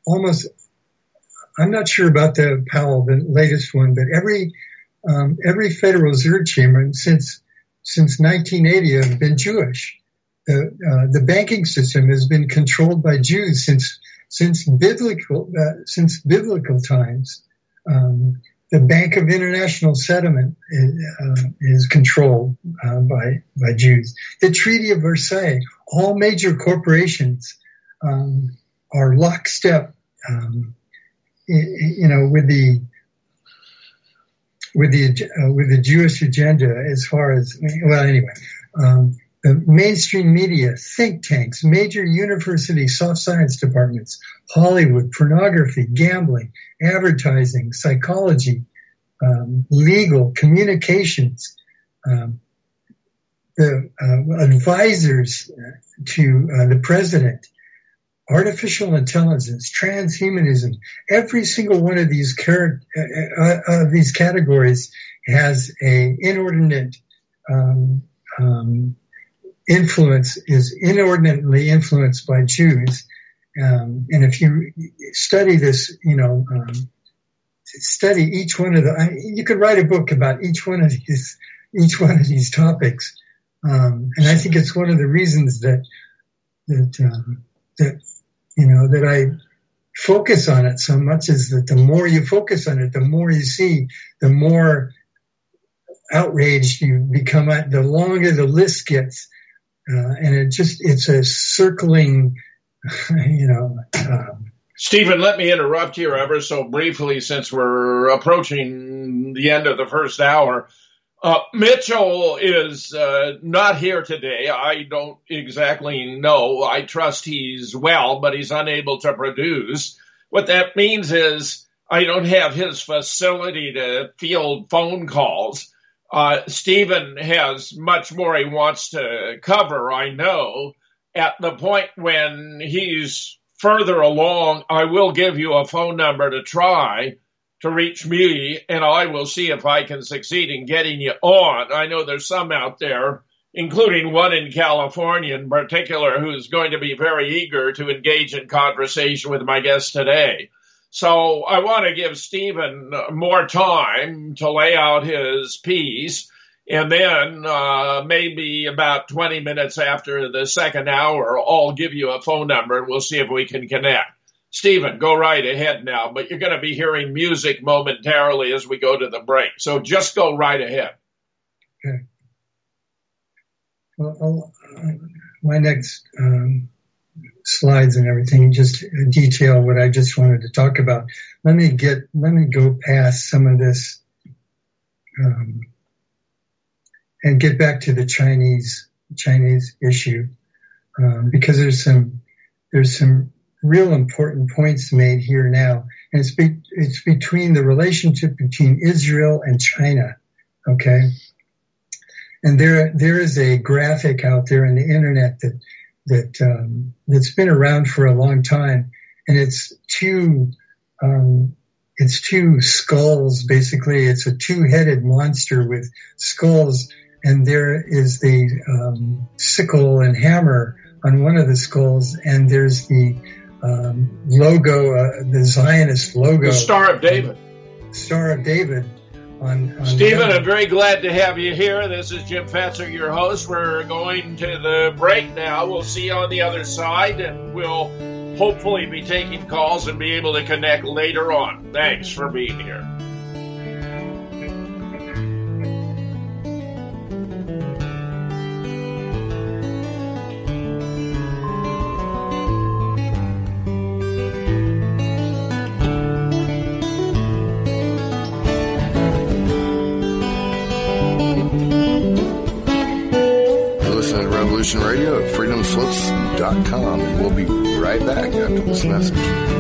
I'm not sure about the Powell, the latest one, but every Federal Reserve chairman since 1980 have been Jewish. The banking system has been controlled by Jews since biblical times. The Bank of International Settlement is controlled by Jews. The Treaty of Versailles, all major corporations are lockstep, with the Jewish agenda as far as the mainstream media, think tanks, major university soft science departments, Hollywood, pornography, gambling, advertising, psychology, legal, communications, the advisors to the president, artificial intelligence, transhumanism. Every single one of these categories has a inordinate influence, is inordinately influenced by Jews. And if you study this, study each one of you could write a book about each one of these topics. And I think it's one of the reasons that I focus on it so much, is that the more you focus on it, the more you see, the more outraged you become, the longer the list gets. And it's a circling Stephen, let me interrupt here ever so briefly since we're approaching the end of the first hour. Mitchell is not here today. I don't exactly know. I trust he's well, but he's unable to produce. What that means is I don't have his facility to field phone calls. Stephen has much more he wants to cover, I know. At the point when he's further along, I will give you a phone number to try to reach me, and I will see if I can succeed in getting you on. I know there's some out there, including one in California in particular, who's going to be very eager to engage in conversation with my guest today. So I want to give Stephen more time to lay out his piece, and then maybe about 20 minutes after the second hour, I'll give you a phone number, and we'll see if we can connect. Stephen, go right ahead now, but you're going to be hearing music momentarily as we go to the break. So just go right ahead. Okay. Well, my next slides and everything just detail what I just wanted to talk about. Let me go past some of this and get back to the Chinese issue because there's some real important points made here now, and it's between the relationship between Israel and China, okay? And there is a graphic out there on the internet that's been around for a long time, and it's two skulls basically. It's a two-headed monster with skulls, and there is the sickle and hammer on one of the skulls, and there's the logo, the Zionist logo. The Star of David. Star of David. On Stephen, I'm very glad to have you here. This is Jim Fetzer, your host. We're going to the break now. We'll see you on the other side, and we'll hopefully be taking calls and be able to connect later on. Thanks for being here. Radio at freedomslips.com. We'll be right back after this message.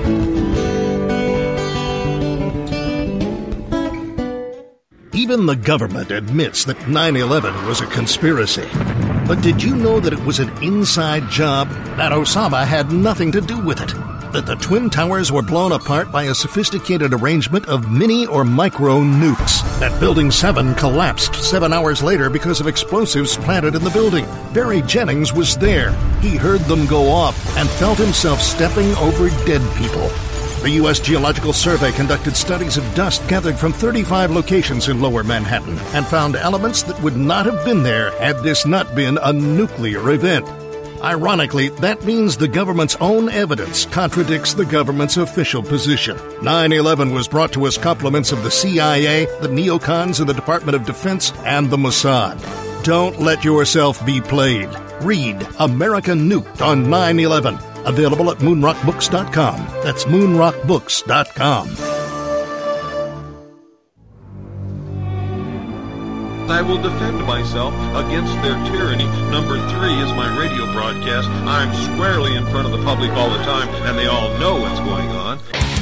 Even the government admits that 9/11 was a conspiracy. But did you know that it was an inside job? That Osama had nothing to do with it? That the Twin Towers were blown apart by a sophisticated arrangement of mini or micro nukes? That Building 7 collapsed 7 hours later because of explosives planted in the building? Barry Jennings was there. He heard them go off and felt himself stepping over dead people. The U.S. Geological Survey conducted studies of dust gathered from 35 locations in Lower Manhattan and found elements that would not have been there had this not been a nuclear event. Ironically, that means the government's own evidence contradicts the government's official position. 9/11 was brought to us compliments of the CIA, the neocons in the Department of Defense, and the Mossad. Don't let yourself be played. Read America Nuked on 9/11. Available at moonrockbooks.com. That's moonrockbooks.com. I will defend myself against their tyranny. Number 3 is my radio broadcast. I'm squarely in front of the public all the time, and they all know what's going on.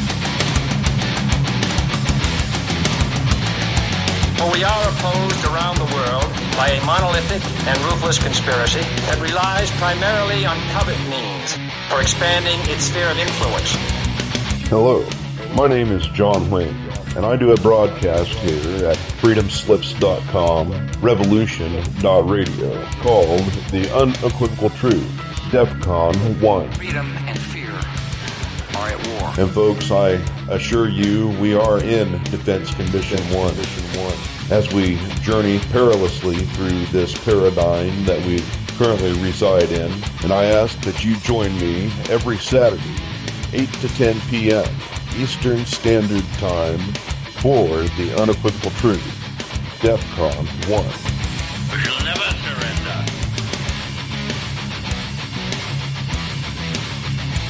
For we are opposed around the world by a monolithic and ruthless conspiracy that relies primarily on covert means for expanding its sphere of influence. Hello, my name is John Wayne, and I do a broadcast here at freedomslips.com, revolution.radio, called The Unequivocal Truth, DEFCON 1. Freedom and fear are at war. And folks, I assure you we are in Defense Condition 1, as we journey perilously through this paradigm that we currently reside in. And I ask that you join me every Saturday, 8 to 10 p.m. Eastern Standard Time for The Unequivocal Truth, DEFCON 1. We shall never surrender.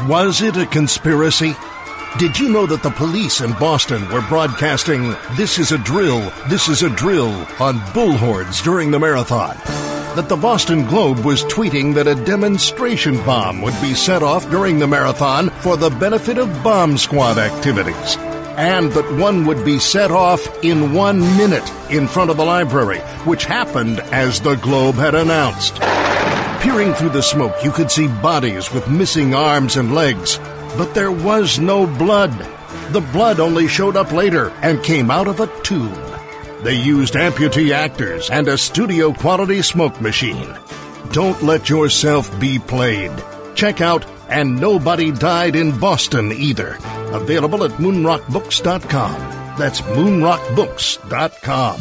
Was it a conspiracy? Did you know that the police in Boston were broadcasting, "This is a drill, this is a drill," on bullhorns during the marathon? That the Boston Globe was tweeting that a demonstration bomb would be set off during the marathon for the benefit of bomb squad activities? And that one would be set off in 1 minute in front of the library, which happened as the Globe had announced. Peering through the smoke, you could see bodies with missing arms and legs, but there was no blood. The blood only showed up later and came out of a tube. They used amputee actors and a studio-quality smoke machine. Don't let yourself be played. Check out And Nobody Died in Boston Either. Available at moonrockbooks.com. That's moonrockbooks.com.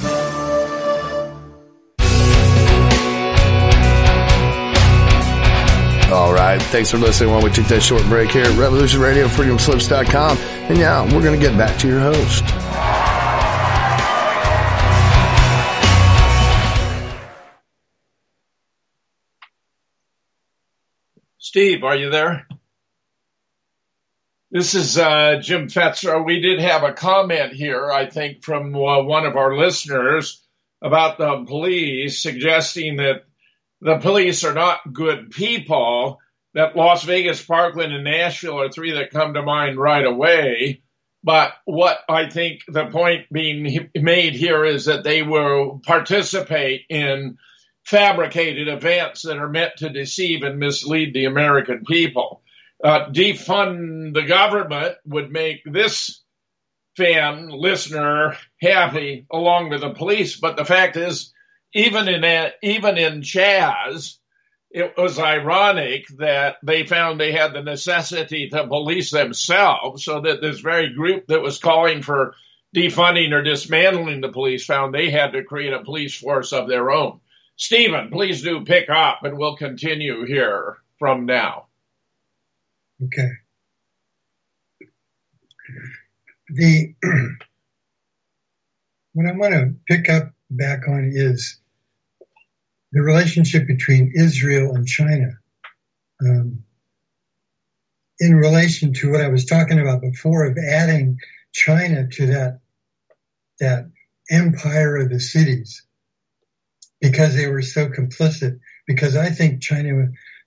All right. Thanks for listening while we took that short break here at RevolutionRadioFreedomSlips.com. And now we're going to get back to your host. Steve, are you there? This is Jim Fetzer. We did have a comment here, I think, from one of our listeners about the police, suggesting that the police are not good people, that Las Vegas, Parkland, and Nashville are three that come to mind right away. But what I think the point being made here is that they will participate in fabricated events that are meant to deceive and mislead the American people. Defund the government would make this listener happy along with the police. But the fact is, even in Chaz, it was ironic that they found they had the necessity to police themselves, so that this very group that was calling for defunding or dismantling the police found they had to create a police force of their own. Stephen, please do pick up, and we'll continue here from now. Okay. What I want to pick up back on is the relationship between Israel and China. In relation to what I was talking about before of adding China to that empire of the cities, because they were so complicit. Because I think China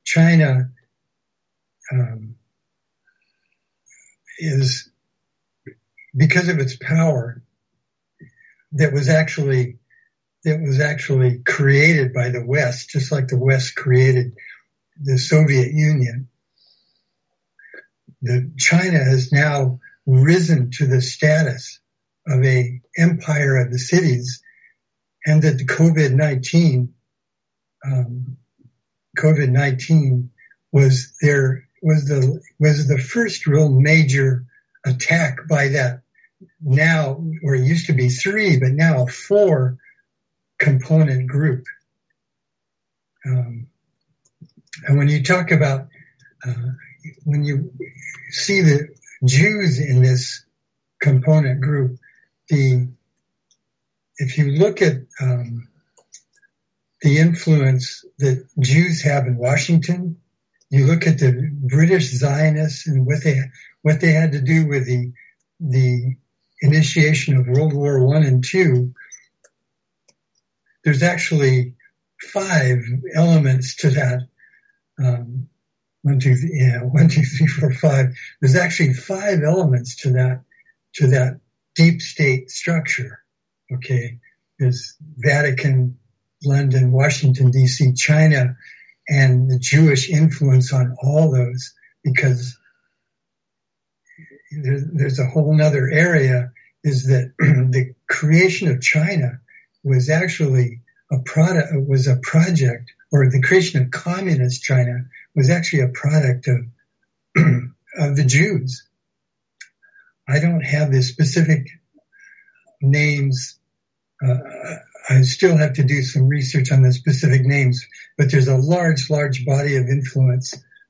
is, because of its power that was actually created by the West, just like the West created the Soviet Union. China has now risen to the status of a empire of the cities, and that the COVID-19 was the first real major attack by that now, or it used to be 3, but now a 4 component group. And when you talk about, when you see the Jews in this component group, if you look at the influence that Jews have in Washington, you look at the British Zionists and what they had to do with the initiation of World War I and II, there's actually 5 elements to that. 1, 2, 3, 4, 5. There's actually 5 elements to that deep state structure. Okay, there's Vatican, London, Washington D.C., China, and the Jewish influence on all those, because there's a whole nother area, is that the creation of China was actually a project, or the creation of communist China was actually a product of the Jews. I don't have the specific names. I still have to do some research on the specific names, but there's a large body of influence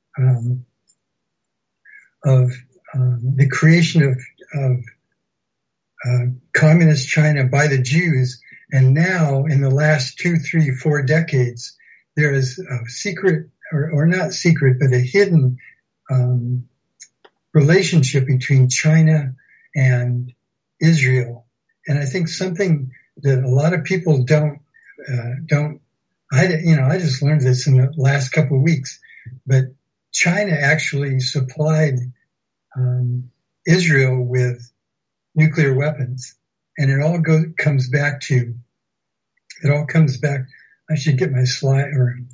of the creation of communist China by the Jews. And now, in the last 2, 3, 4 decades, there is a secret, or not secret, but a hidden relationship between China and Israel. And I think something that a lot of people don't, I just learned this in the last couple of weeks, but China actually supplied Israel with nuclear weapons. And it all comes back. I should get my slide.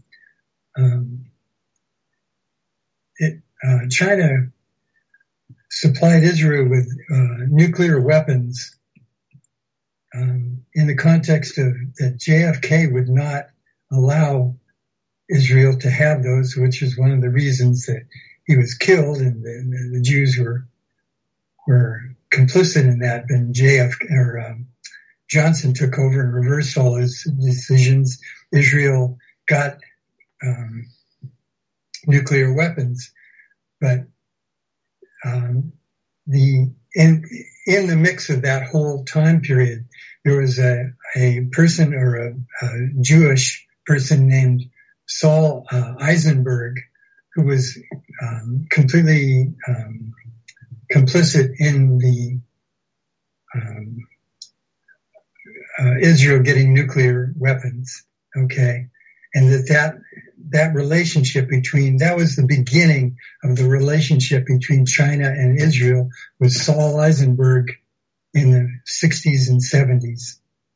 China supplied Israel with nuclear weapons in the context of that JFK would not allow Israel to have those, which is one of the reasons that he was killed, and the Jews were complicit in that. And Johnson took over and reversed all his decisions. Israel got nuclear weapons, but in the mix of that whole time period, there was a person, or a Jewish person named Saul Eisenberg, who was completely complicit in the Israel getting nuclear weapons. Okay, and that relationship that was the beginning of the relationship between China and Israel, with Saul Eisenberg in the 60s and 70s.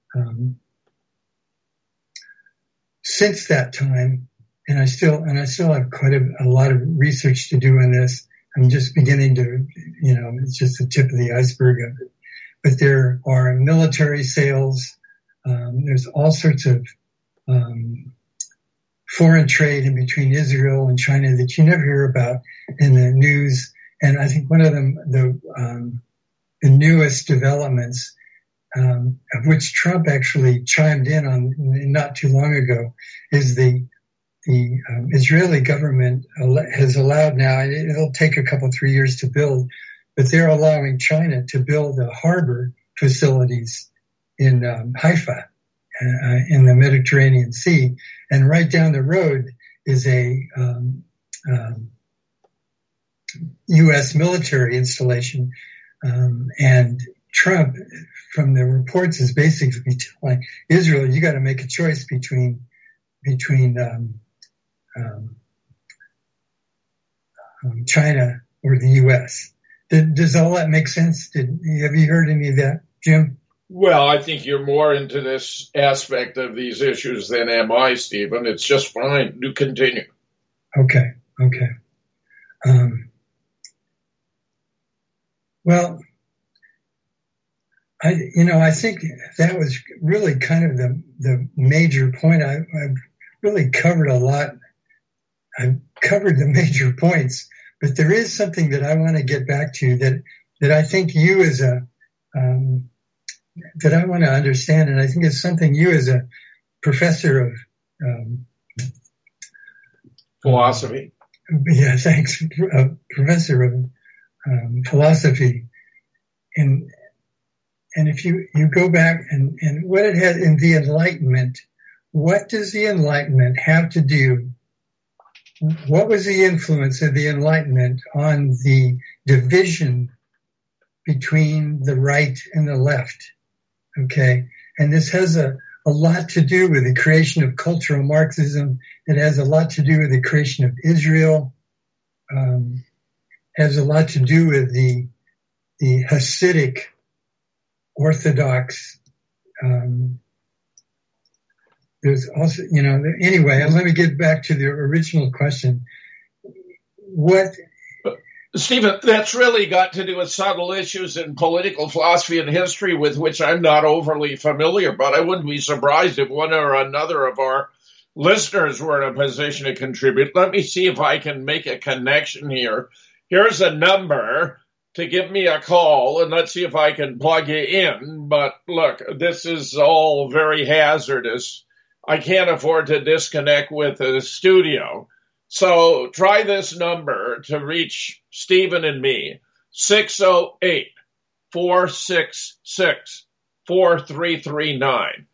Since that time, and I still have quite a lot of research to do on this. I'm just beginning to, it's just the tip of the iceberg of it. But there are military sales. There's all sorts of foreign trade in between Israel and China that you never hear about in the news. And I think one of them, the newest developments, of which Trump actually chimed in on not too long ago, is the Israeli government has allowed now, it'll take 3 years to build, but they're allowing China to build harbor facilities in Haifa, in the Mediterranean Sea. And right down the road is a U.S. military installation. And Trump, from the reports, is basically telling Israel, you got to make a choice between China or the U.S. Does all that make sense? Have you heard any of that, Jim? Well, I think you're more into this aspect of these issues than am I, Stephen. It's just fine. Do continue. Okay. Well, I think that was really kind of the major point. I've really covered a lot. I've covered the major points, but there is something that I want to get back to that I think you as that I want to understand, and I think it's something you as a professor of philosophy. Yeah, thanks, professor of philosophy, and if you go back and what it had in the Enlightenment, what does the Enlightenment have to do? What was the influence of the Enlightenment on the division between the right and the left? Okay. And this has a lot to do with the creation of cultural Marxism. It has a lot to do with the creation of Israel. Has a lot to do with the Hasidic Orthodox. There's also, anyway, and let me get back to the original question. Stephen, that's really got to do with subtle issues in political philosophy and history with which I'm not overly familiar, but I wouldn't be surprised if one or another of our listeners were in a position to contribute. Let me see if I can make a connection here. Here's a number to give me a call, and let's see if I can plug you in. But look, this is all very hazardous. I can't afford to disconnect with the studio. So try this number to reach Stephen and me, 608-466-4339,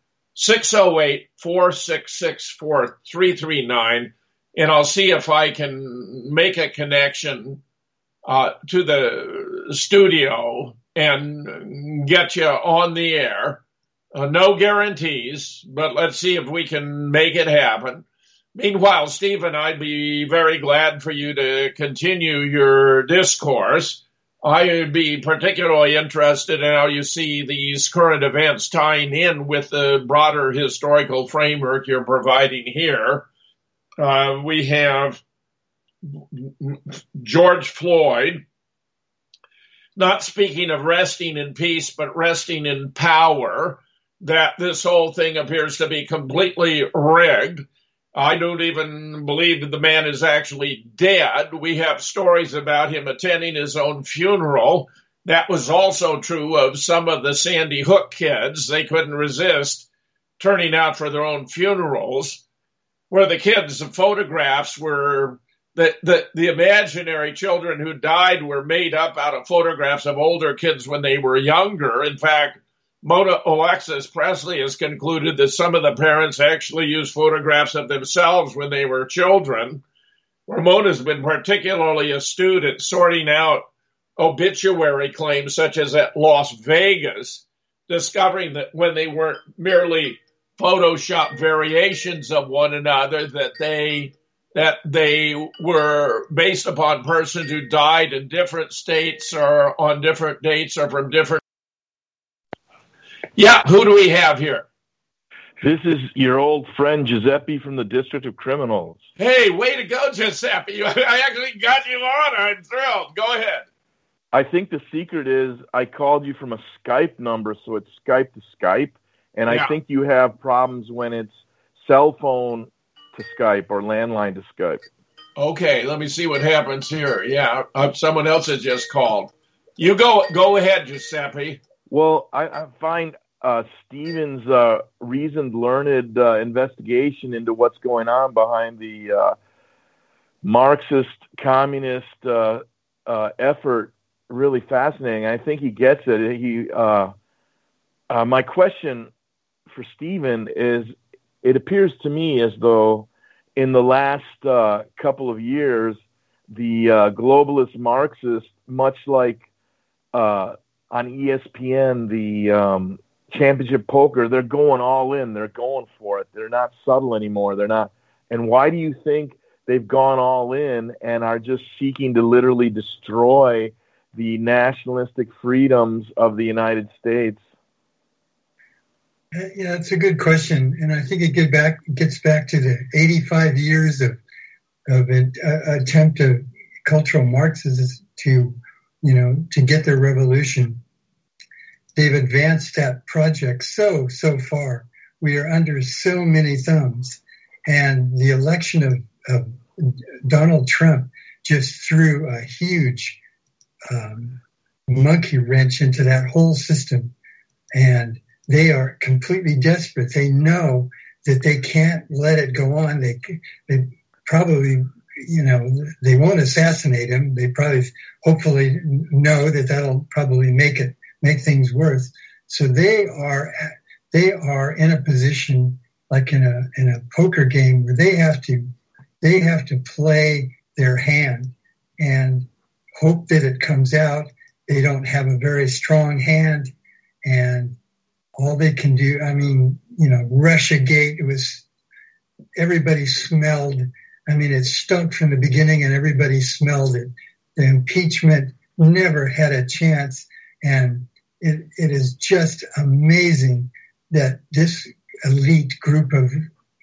608-466-4339, and I'll see if I can make a connection to the studio and get you on the air. No guarantees, but let's see if we can make it happen. Meanwhile, Stephen, I'd be very glad for you to continue your discourse. I would be particularly interested in how you see these current events tying in with the broader historical framework you're providing here. We have George Floyd, not speaking of resting in peace, but resting in power, that this whole thing appears to be completely rigged. I don't even believe that the man is actually dead. We have stories about him attending his own funeral. That was also true of some of the Sandy Hook kids. They couldn't resist turning out for their own funerals, where the kids' photographs were the imaginary children who died were made up out of photographs of older kids when they were younger. In fact, Mona Alexis Presley has concluded that some of the parents actually used photographs of themselves when they were children. Ramona's been particularly astute at sorting out obituary claims such as at Las Vegas, discovering that when they weren't merely Photoshop variations of one another, that they were based upon persons who died in different states or on different dates or from different. Yeah, who do we have here? This is your old friend Giuseppe from the District of Criminals. Hey, way to go, Giuseppe. I actually got you on. I'm thrilled. Go ahead. I think the secret is I called you from a Skype number, so it's Skype to Skype. And I think you have problems when it's cell phone to Skype or landline to Skype. Okay, let me see what happens here. Yeah, someone else has just called. You go ahead, Giuseppe. Well, I find Stephen's reasoned, learned investigation into what's going on behind the Marxist, communist effort really fascinating. I think he gets it. My question for Stephen is, it appears to me as though in the last couple of years, the globalist Marxists, much like on ESPN, the championship poker, they're going all in. They're going for it. They're not subtle anymore. They're not. And why do you think they've gone all in and are just seeking to literally destroy the nationalistic freedoms of the United States? Yeah, it's a good question, and I think it gets back to the 85 years of an attempt of cultural Marxists to get their revolution. They've advanced that project so far. We are under so many thumbs, and the election of Donald Trump just threw a huge monkey wrench into that whole system, and they are completely desperate. They know that they can't let it go on. They probably, they won't assassinate him. They probably, hopefully, know that that'll probably make things worse. So they are in a position like in a poker game where they have to play their hand and hope that it comes out. They don't have a very strong hand, and all they can do, Russiagate, everybody smelled, it stunk from the beginning and everybody smelled it. The impeachment never had a chance, and it is just amazing that this elite group of,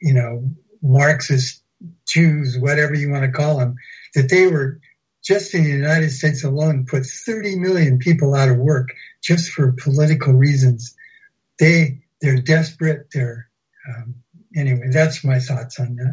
Marxist Jews, whatever you want to call them, that they were just in the United States alone put 30 million people out of work just for political reasons. They're desperate. Anyway, that's my thoughts on that.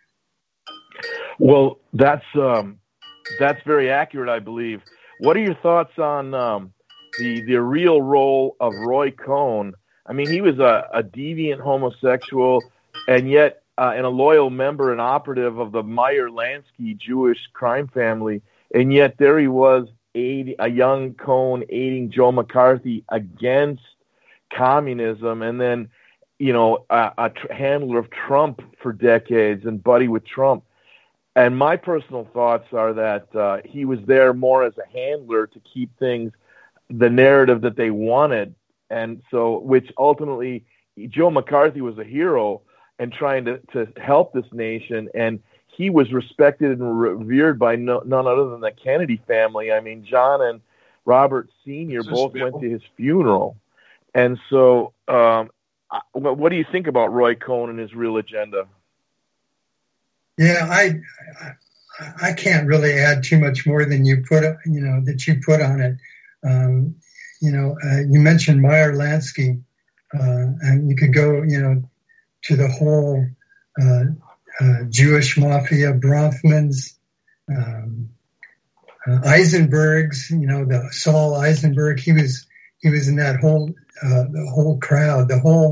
Well, that's very accurate, I believe. What are your thoughts on the real role of Roy Cohn? He was a deviant homosexual, and yet and a loyal member and operative of the Meyer-Lansky Jewish crime family, and yet there he was, a young Cohn aiding Joe McCarthy against communism, and then a handler of Trump for decades and buddy with Trump. And my personal thoughts are that he was there more as a handler to keep things, the narrative that they wanted. And so, which ultimately, Joe McCarthy was a hero and trying to help this nation. And he was respected and revered by none other than the Kennedy family. I mean, John and Robert Sr. both went to his funeral. And so, what do you think about Roy Cohn and his Real Agenda? Yeah, I can't really add too much more than you put on it. You mentioned Meyer Lansky, and you could go, to the whole Jewish mafia, Bronfmans, Eisenbergs. The Saul Eisenberg. He was in that the whole crowd,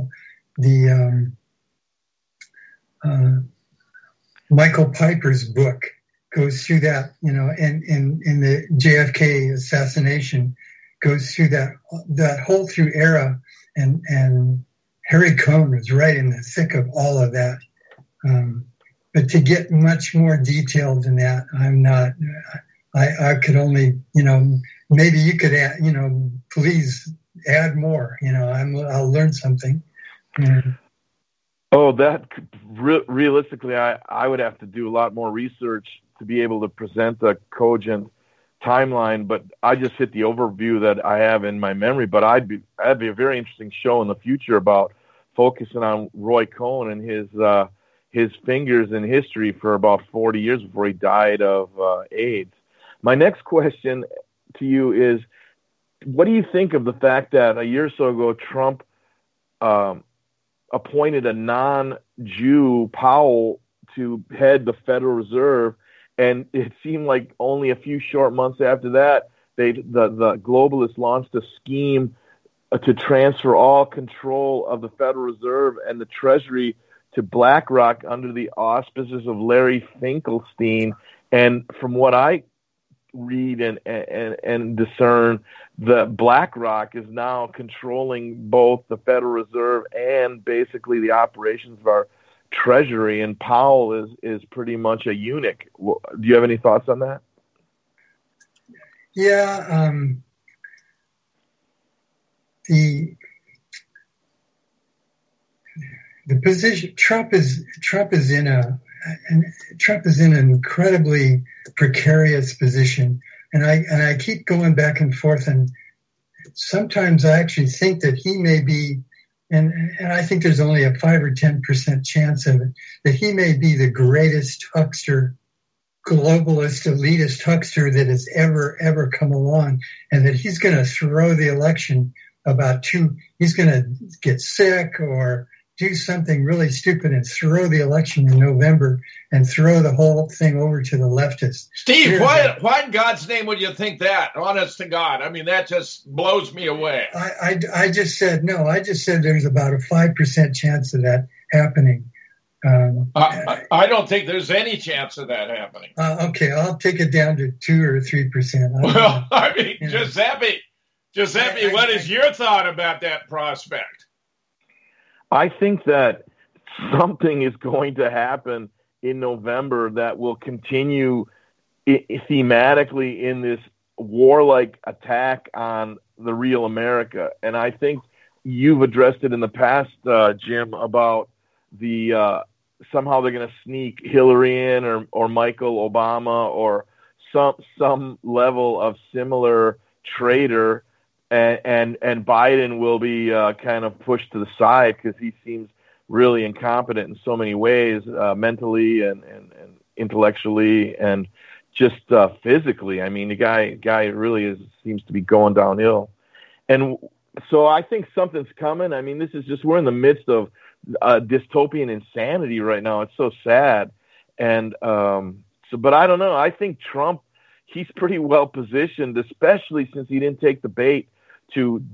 Michael Piper's book goes through that, in the JFK assassination, goes through that whole through era, and Harry Cohn was right in the thick of all of that. But to get much more detailed than that, I'm not. I could only, maybe you could add, please add more. I'll learn something. Oh, that realistically, I would have to do a lot more research to be able to present a cogent timeline. But I just hit the overview that I have in my memory. But that'd be a very interesting show in the future about focusing on Roy Cohn and his fingers in history for about 40 years before he died of AIDS. My next question to you is, what do you think of the fact that a year or so ago Trump appointed a non-Jew, Powell, to head the Federal Reserve, and it seemed like only a few short months after that, the globalists launched a scheme to transfer all control of the Federal Reserve and the Treasury to BlackRock under the auspices of Larry Finkelstein. And from what I read and discern, the BlackRock is now controlling both the Federal Reserve and basically the operations of our Treasury, and Powell is pretty much a eunuch. Do you have any thoughts on that? Yeah, the position Trump is in an incredibly precarious position, and I keep going back and forth, and sometimes I actually think that he may be, and I think there's only a 5 or 10% chance of it, that he may be the greatest huckster, globalist, elitist huckster that has ever come along, and that he's going to throw the election he's going to get sick or do something really stupid and throw the election in November and throw the whole thing over to the leftists. Steve, why in God's name would you think that? Honest to God. I mean, that just blows me away. I just said there's about a 5% chance of that happening. I don't think there's any chance of that happening. Okay, I'll take it down to 2 or 3%. Well, I mean, Giuseppe, what is your thought about that prospect? I think that something is going to happen in November that will continue thematically in this warlike attack on the real America. And I think you've addressed it in the past, Jim, about the somehow they're going to sneak Hillary in or Michael Obama or some level of similar traitor. And Biden will be kind of pushed to the side because he seems really incompetent in so many ways, mentally and intellectually and just physically. I mean, the guy really seems to be going downhill. And so I think something's coming. I mean, we're in the midst of dystopian insanity right now. It's so sad. And but I don't know. I think Trump, he's pretty well positioned, especially since he didn't take the bait to,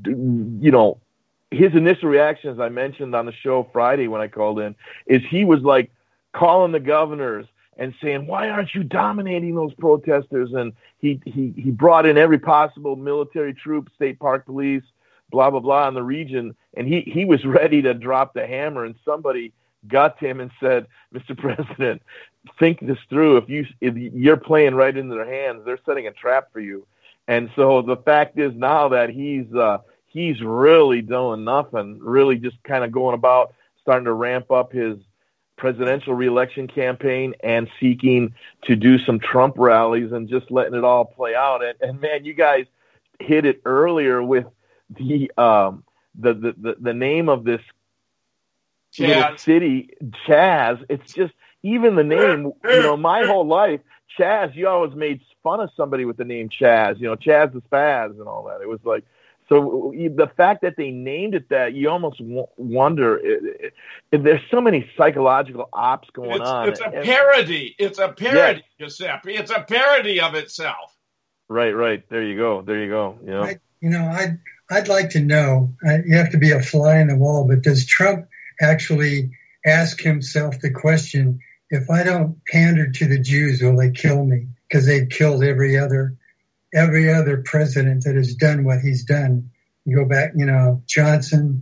his initial reaction, as I mentioned on the show Friday when I called in, is he was like calling the governors and saying, why aren't you dominating those protesters? And he brought in every possible military troop, state park police, blah, blah, blah in the region. And he was ready to drop the hammer. And somebody got to him and said, Mr. President, think this through. If you're playing right into their hands, they're setting a trap for you. And so the fact is now that he's really doing nothing, really just kind of going about starting to ramp up his presidential reelection campaign and seeking to do some Trump rallies and just letting it all play out. And man, you guys hit it earlier with the name of this little city, Chaz. It's just, even the name, my whole life, Chaz, you always made fun of somebody with the name Chaz, Chaz the Spaz and all that. It was like, so the fact that they named it that, you almost wonder. There's so many psychological ops going on. It's a parody. It's a parody, Giuseppe. It's a parody of itself. Right. There you go. I'd like to know. You have to be a fly in the wall, but does Trump actually ask himself the question: if I don't pander to the Jews, will they kill me? Because they've killed every other president that has done what he's done. You go back, Johnson,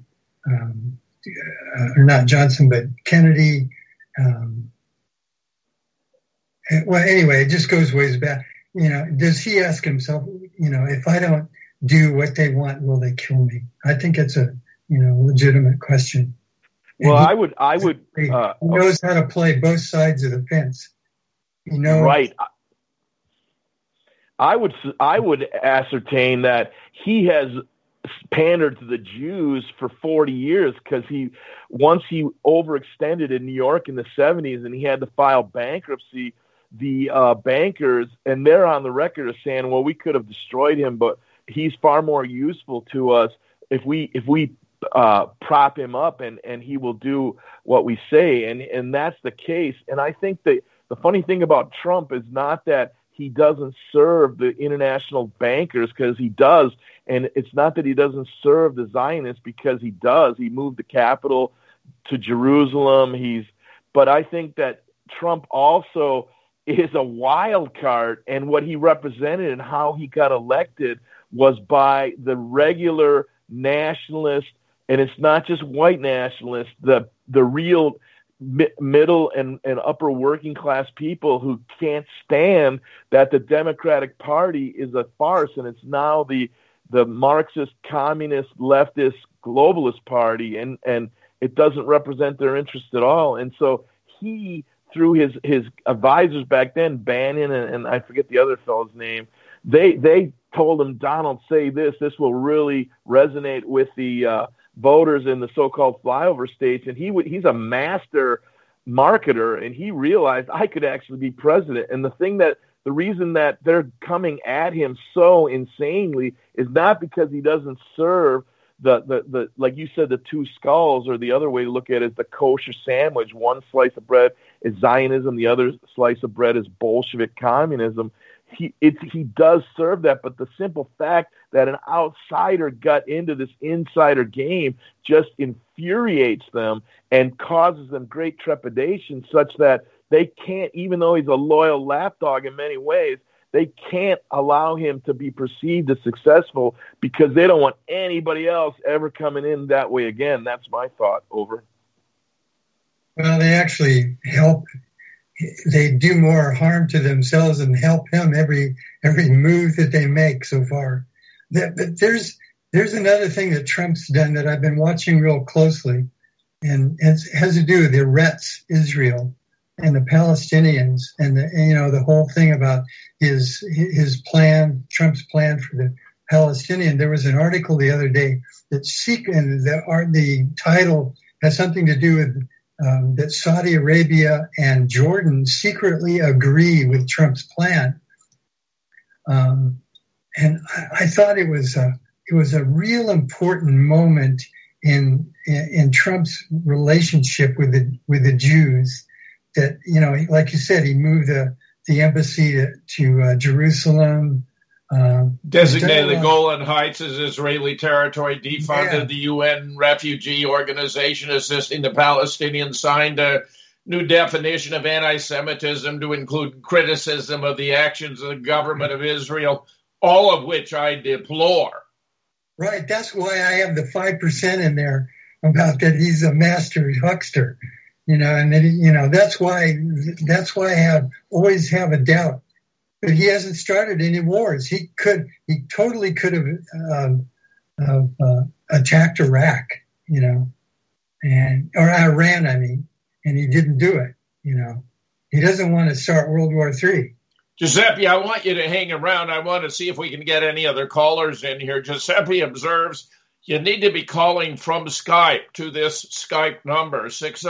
or not Johnson, but Kennedy. Well, anyway, it just goes ways back. Does he ask himself, if I don't do what they want, will they kill me? I think it's a, legitimate question. Well, I would. He knows how to play both sides of the fence. Right. I would ascertain that he has pandered to the Jews for 40 years, because once he overextended in New York in the 70s and he had to file bankruptcy, the bankers, and they're on the record of saying, well, we could have destroyed him, but he's far more useful to us if we prop him up and he will do what we say. And that's the case. And I think that the funny thing about Trump is not that he doesn't serve the international bankers, because he does. And it's not that he doesn't serve the Zionists, because he does. He moved the capital to Jerusalem. But I think that Trump also is a wild card, and what he represented and how he got elected was by the regular nationalist, and it's not just white nationalists, the real middle and upper working class people who can't stand that the Democratic Party is a farce, and it's now the Marxist, communist, leftist, globalist party, and it doesn't represent their interests at all. And so he, through his advisors back then, Bannon and I forget the other fellow's name, they told him, Donald, say this will really resonate with the voters in the so-called flyover states. And he's a master marketer, and he realized I could actually be president. And the reason that they're coming at him so insanely is not because he doesn't serve the like you said, the two skulls, or the other way to look at it is the kosher sandwich. One slice of bread is Zionism, the other slice of bread is Bolshevik communism. He does serve that, but the simple fact that an outsider got into this insider game just infuriates them and causes them great trepidation, such that they can't, even though he's a loyal lapdog in many ways, they can't allow him to be perceived as successful, because they don't want anybody else ever coming in that way again. That's my thought. Over. Well, they actually help. They do more harm to themselves and help him every move that they make so far. But there's another thing that Trump's done that I've been watching real closely, and it has to do with the Eretz Israel and the Palestinians, and the whole thing about his plan, Trump's plan for the Palestinian. There was an article the other day that the title has something to do with that Saudi Arabia and Jordan secretly agree with Trump's plan. And I thought it was a real important moment in Trump's relationship with the Jews. That, like you said, he moved the embassy to Jerusalem. Designated the Golan Heights as Israeli territory, defunded the UN refugee organization assisting the Palestinians, signed a new definition of anti-Semitism to include criticism of the actions of the government of Israel, all of which I deplore. Right. That's why I have the 5% in there about that he's a master huckster. And then, that's why I always have a doubt. But he hasn't started any wars. He totally could have attacked Iraq, or Iran, and he didn't do it. He doesn't want to start World War III. Giuseppe, I want you to hang around. I want to see if we can get any other callers in here. Giuseppe observes you need to be calling from Skype to this Skype number,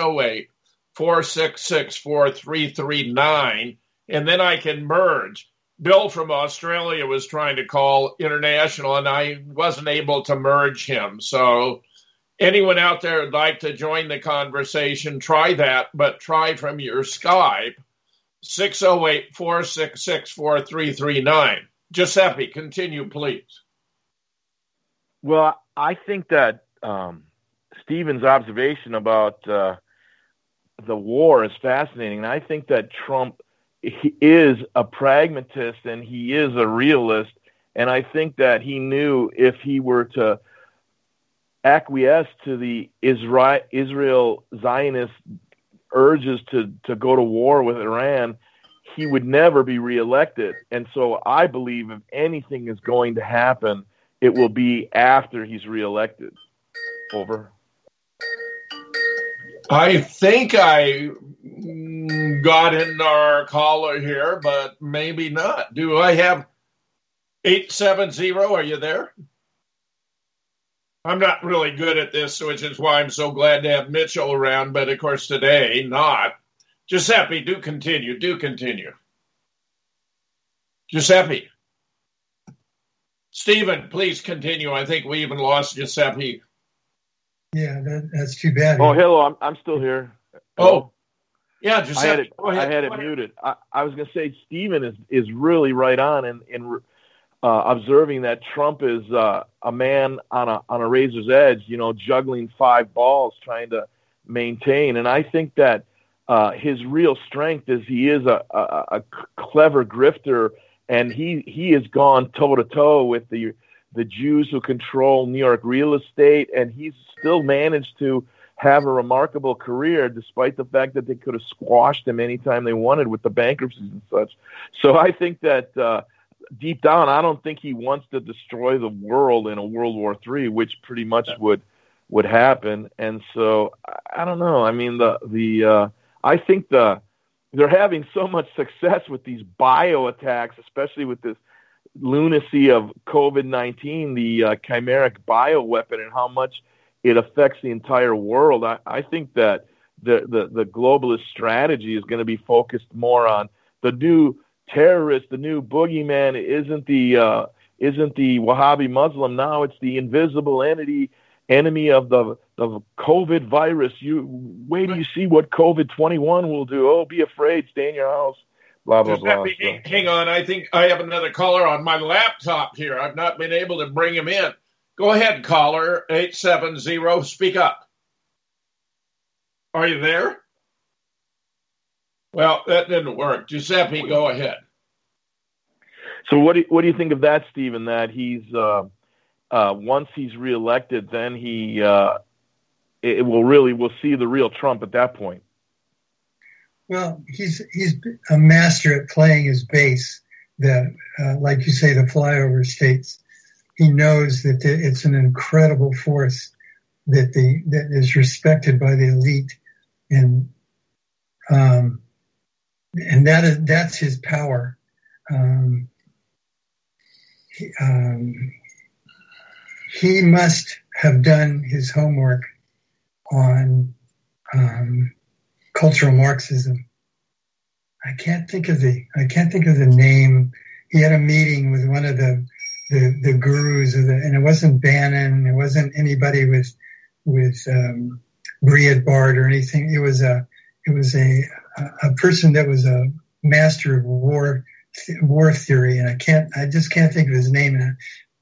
608-466-4339, and then I can merge. Bill from Australia was trying to call international, and I wasn't able to merge him. So anyone out there who'd like to join the conversation, try that, but try from your Skype. 608-466-4339. Giuseppe, continue, please. Well, I think that Stephen's observation about the war is fascinating. And I think that Trump is a pragmatist and he is a realist. And I think that he knew if he were to acquiesce to the Israel Zionist urges to go to war with Iran, he would never be reelected. And so I believe if anything is going to happen, it will be after he's reelected. Over. I think I got in our caller here, but maybe not. Do I have 870? Are you there? I'm not really good at this, which is why I'm so glad to have Mitchell around, but of course today, not. Giuseppe, do continue. Giuseppe. Stephen, please continue. I think we even lost Giuseppe. Yeah, that's too bad. Oh, hello, I'm still here. Hello? Oh, yeah, Giuseppe. I had it muted. I was going to say Stephen is really right on in observing that Trump is a man on a razor's edge, juggling five balls, trying to maintain. And I think that his real strength is he is a clever grifter, and he has gone toe to toe with the Jews who control New York real estate, and he's still managed to have a remarkable career despite the fact that they could have squashed him anytime they wanted with the bankruptcies and such. So I think that deep down, I don't think he wants to destroy the world in a World War III, which pretty much would happen. And so I don't know. I mean, I think they're having so much success with these bio attacks, especially with this lunacy of COVID-19, the chimeric bioweapon, and how much it affects the entire world. I think that the globalist strategy is going to be focused more on the new terrorist, the new boogeyman isn't the Wahhabi Muslim. Now it's the invisible enemy of the COVID virus. Wait till you see what COVID-21 will do. Oh, be afraid, stay in your house. Blah, blah, blah. Hang on. I think I have another caller on my laptop here. I've not been able to bring him in. Go ahead, caller, 870. Speak up. Are you there? Well, that didn't work. Giuseppe, go ahead. So what do you think of that, Stephen, that he's once he's reelected, then we'll see the real Trump at that point? Well, he's a master at playing his base, like you say, the flyover states. He knows that it's an incredible force that is respected by the elite, and that's his power. He must have done his homework on cultural Marxism. I can't think of the name. He had a meeting with one of the gurus and it wasn't Bannon. It wasn't anybody with Breitbart or anything. It was a person that was a master of war theory, and I just can't think of his name.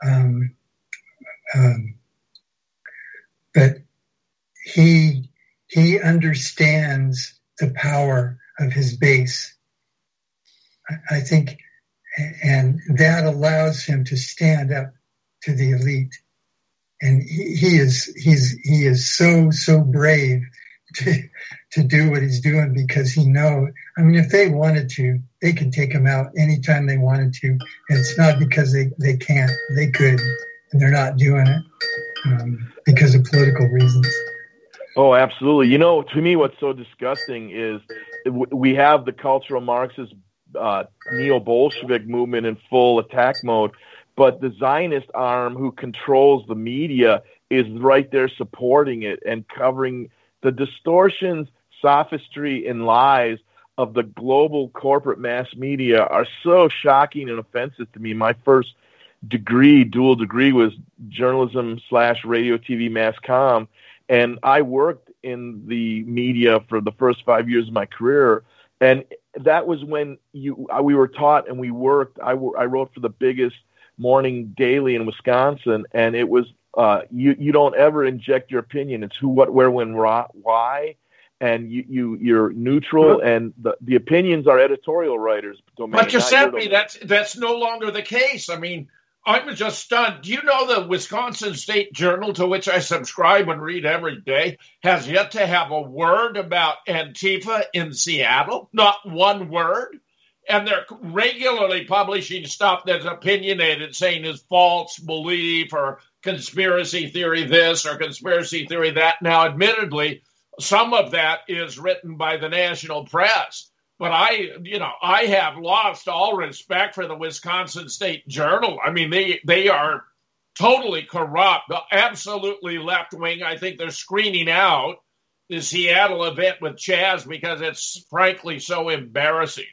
But he understands the power of his base, I think, and that allows him to stand up to the elite. And he is so brave to do what he's doing because he knows. I mean, if they wanted to, they could take him out anytime they wanted to. And it's not because they can't. They could, and they're not doing it because of political reasons. Oh, absolutely. You know, to me, what's so disgusting is we have the cultural Marxist neo-Bolshevik movement in full attack mode, but the Zionist arm who controls the media is right there supporting it and covering the distortions, sophistry, and lies of the global corporate mass media are so shocking and offensive to me. My first dual degree was journalism/radio, TV, mass comm, and I worked in the media for the first 5 years of my career. And that was when we were taught and we worked. I wrote for the biggest morning daily in Wisconsin, and it was you don't ever inject your opinion. It's who, what, where, when, why, and you're neutral, and the opinions are editorial writers' domain. But Giuseppe, that's no longer the case. I mean, I'm just stunned. Do you know the Wisconsin State Journal, to which I subscribe and read every day, has yet to have a word about Antifa in Seattle? Not one word. And they're regularly publishing stuff that's opinionated, saying is false belief or conspiracy theory this or conspiracy theory that. Now, admittedly, some of that is written by the national press. But I have lost all respect for the Wisconsin State Journal. I mean, they are totally corrupt, absolutely left-wing. I think they're screening out the Seattle event with Chaz because it's frankly so embarrassing.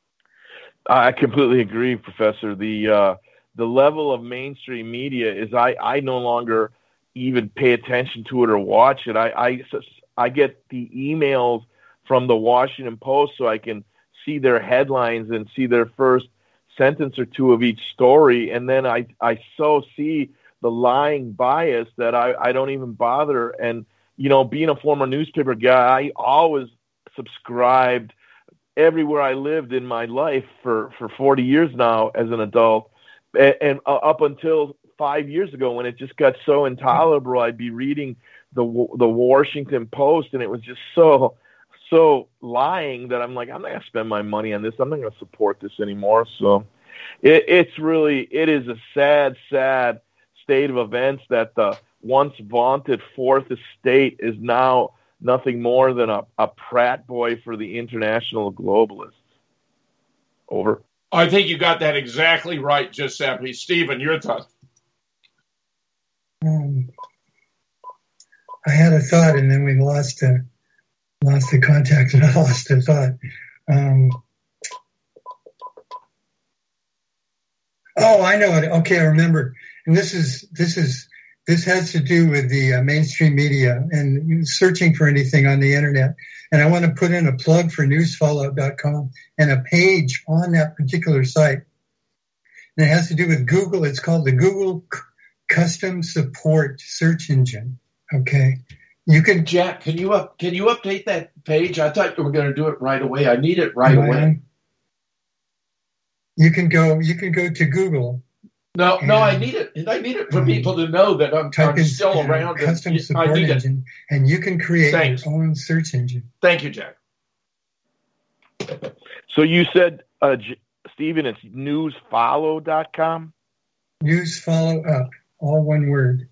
I completely agree, Professor. The level of mainstream media is I no longer even pay attention to it or watch it. I get the emails from the Washington Post so I can see their headlines and see their first sentence or two of each story. And then I so see the lying bias that I don't even bother. And, you know, being a former newspaper guy, I always subscribed everywhere I lived in my life for 40 years now as an adult. And up until 5 years ago when it just got so intolerable, I'd be reading the Washington Post, and it was just so lying that I'm like, I'm not going to spend my money on this. I'm not going to support this anymore. So it is a sad state of events that the once vaunted Fourth Estate is now nothing more than a prat boy for the international globalists. Over. I think you got that exactly right, Giuseppe. Stephen, your thoughts? I had a thought, and then we lost the contact, and I lost the thought. I know it. Okay, I remember. And this has to do with the mainstream media and searching for anything on the internet. And I want to put in a plug for newsfollow.com and a page on that particular site. And it has to do with Google. It's called the Google Custom Support Search Engine. Okay. You can, Jack, can you update that page? I thought you were going to do it right away. I need it right away. You can go to Google. No, I need it. I need it for people to know that I'm still around. Custom support engine, and you can create your own search engine. Thank you, Jack. So you said, Stephen, it's newsfollow.com? News follow up, all one word.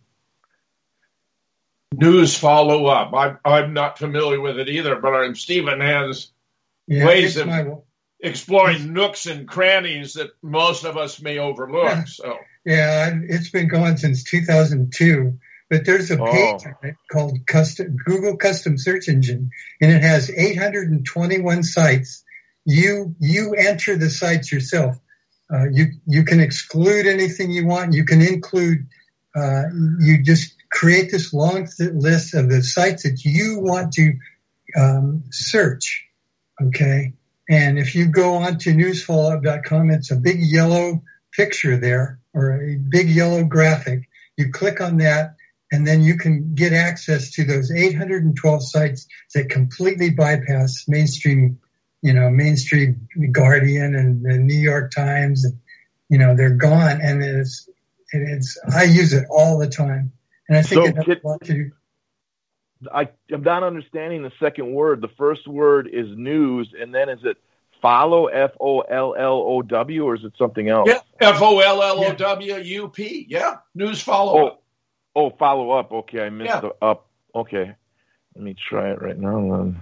News follow up. I'm not familiar with it either, but Stephen has ways of exploring nooks and crannies that most of us may overlook. Yeah, it's been going since 2002. But there's a page on it called Google Custom Search Engine, and it has 821 sites. You enter the sites yourself. You can exclude anything you want. You can include. You just create this long list of the sites that you want to search. Okay. And if you go on to newsfollow.com, it's a big yellow picture there, or a big yellow graphic. You click on that, and then you can get access to those 812 sites that completely bypass mainstream Guardian and the New York Times. And, they're gone. And I use it all the time. And I think it has a lot to do. I'm not understanding the second word. The first word is news, and then is it follow, FOLLOW, or is it something else? Yeah, FOLLOWUP. Yeah, news follow-up. Oh, follow-up. Okay, I missed the up. Okay, let me try it right now then.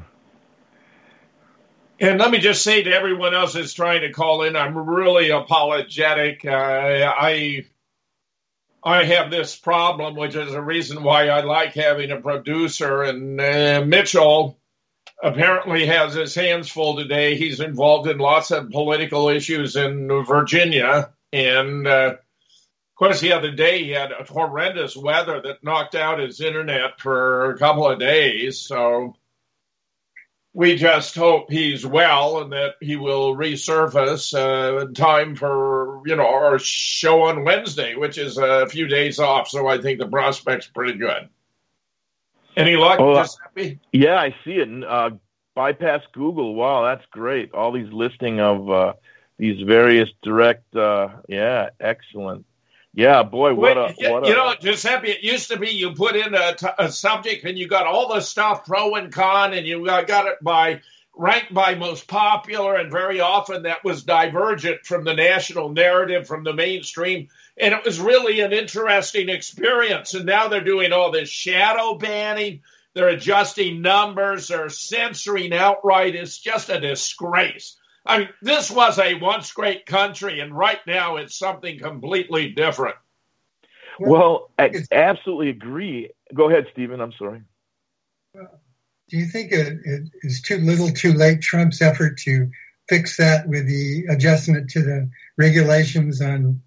And let me just say to everyone else that's trying to call in, I'm really apologetic. I have this problem, which is a reason why I like having a producer. And Mitchell apparently has his hands full today. He's involved in lots of political issues in Virginia. And, of course, the other day he had horrendous weather that knocked out his internet for a couple of days. So we just hope he's well and that he will resurface in time for, our show on Wednesday, which is a few days off. So I think the prospect's pretty good. Any luck, Giuseppe? Yeah, I see it. Bypass Google. Wow, that's great. All these listing of these various direct. Excellent. Yeah, boy, Giuseppe, it used to be you put in a subject and you got all the stuff pro and con, and you got it ranked by most popular, and very often that was divergent from the national narrative, from the mainstream, and it was really an interesting experience. And now they're doing all this shadow banning, they're adjusting numbers, they're censoring outright. It's just a disgrace. I mean, this was a once great country, and right now it's something completely different. Well, I absolutely agree. Go ahead, Stephen. I'm sorry. Do you think it is too little, too late, Trump's effort to fix that with the adjustment to the regulations on,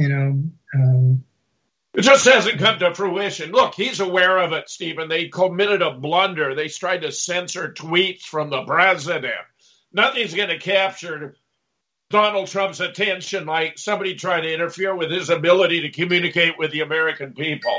It just hasn't come to fruition. Look, he's aware of it, Stephen. They committed a blunder. They tried to censor tweets from the president. Nothing's going to capture Donald Trump's attention like somebody trying to interfere with his ability to communicate with the American people.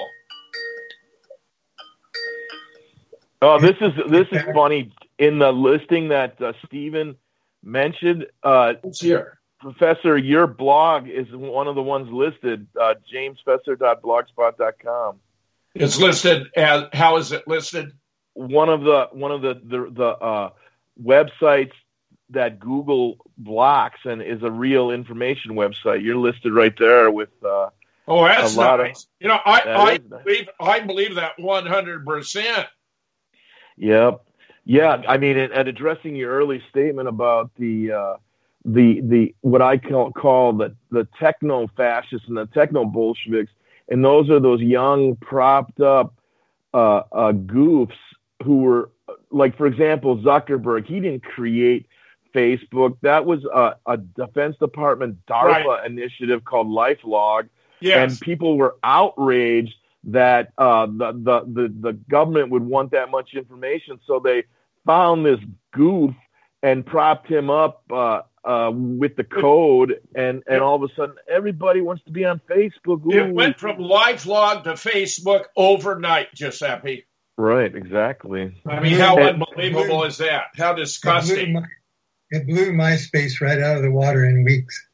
Oh, this is funny. In the listing that Stephen mentioned, Professor, your blog is one of the ones listed. JamesFesser.blogspot.com. It's listed as, how is it listed? One of the websites that Google blocks and is a real information website. You're listed right there with that's nice. I believe that 100%. Yep. Yeah, I mean, and addressing your early statement about the what I call the techno fascists and the techno Bolsheviks, and those are those young propped up goofs who were, like, for example, Zuckerberg. He didn't create Facebook. That was a Defense Department DARPA initiative called LifeLog. Yes. And people were outraged that the government would want that much information, so they found this goof and propped him up with the code, and all of a sudden everybody wants to be on Facebook. Ooh. It went from LifeLog to Facebook overnight, Giuseppe. Right, exactly. I mean, how unbelievable is that? How disgusting. It blew MySpace right out of the water in weeks.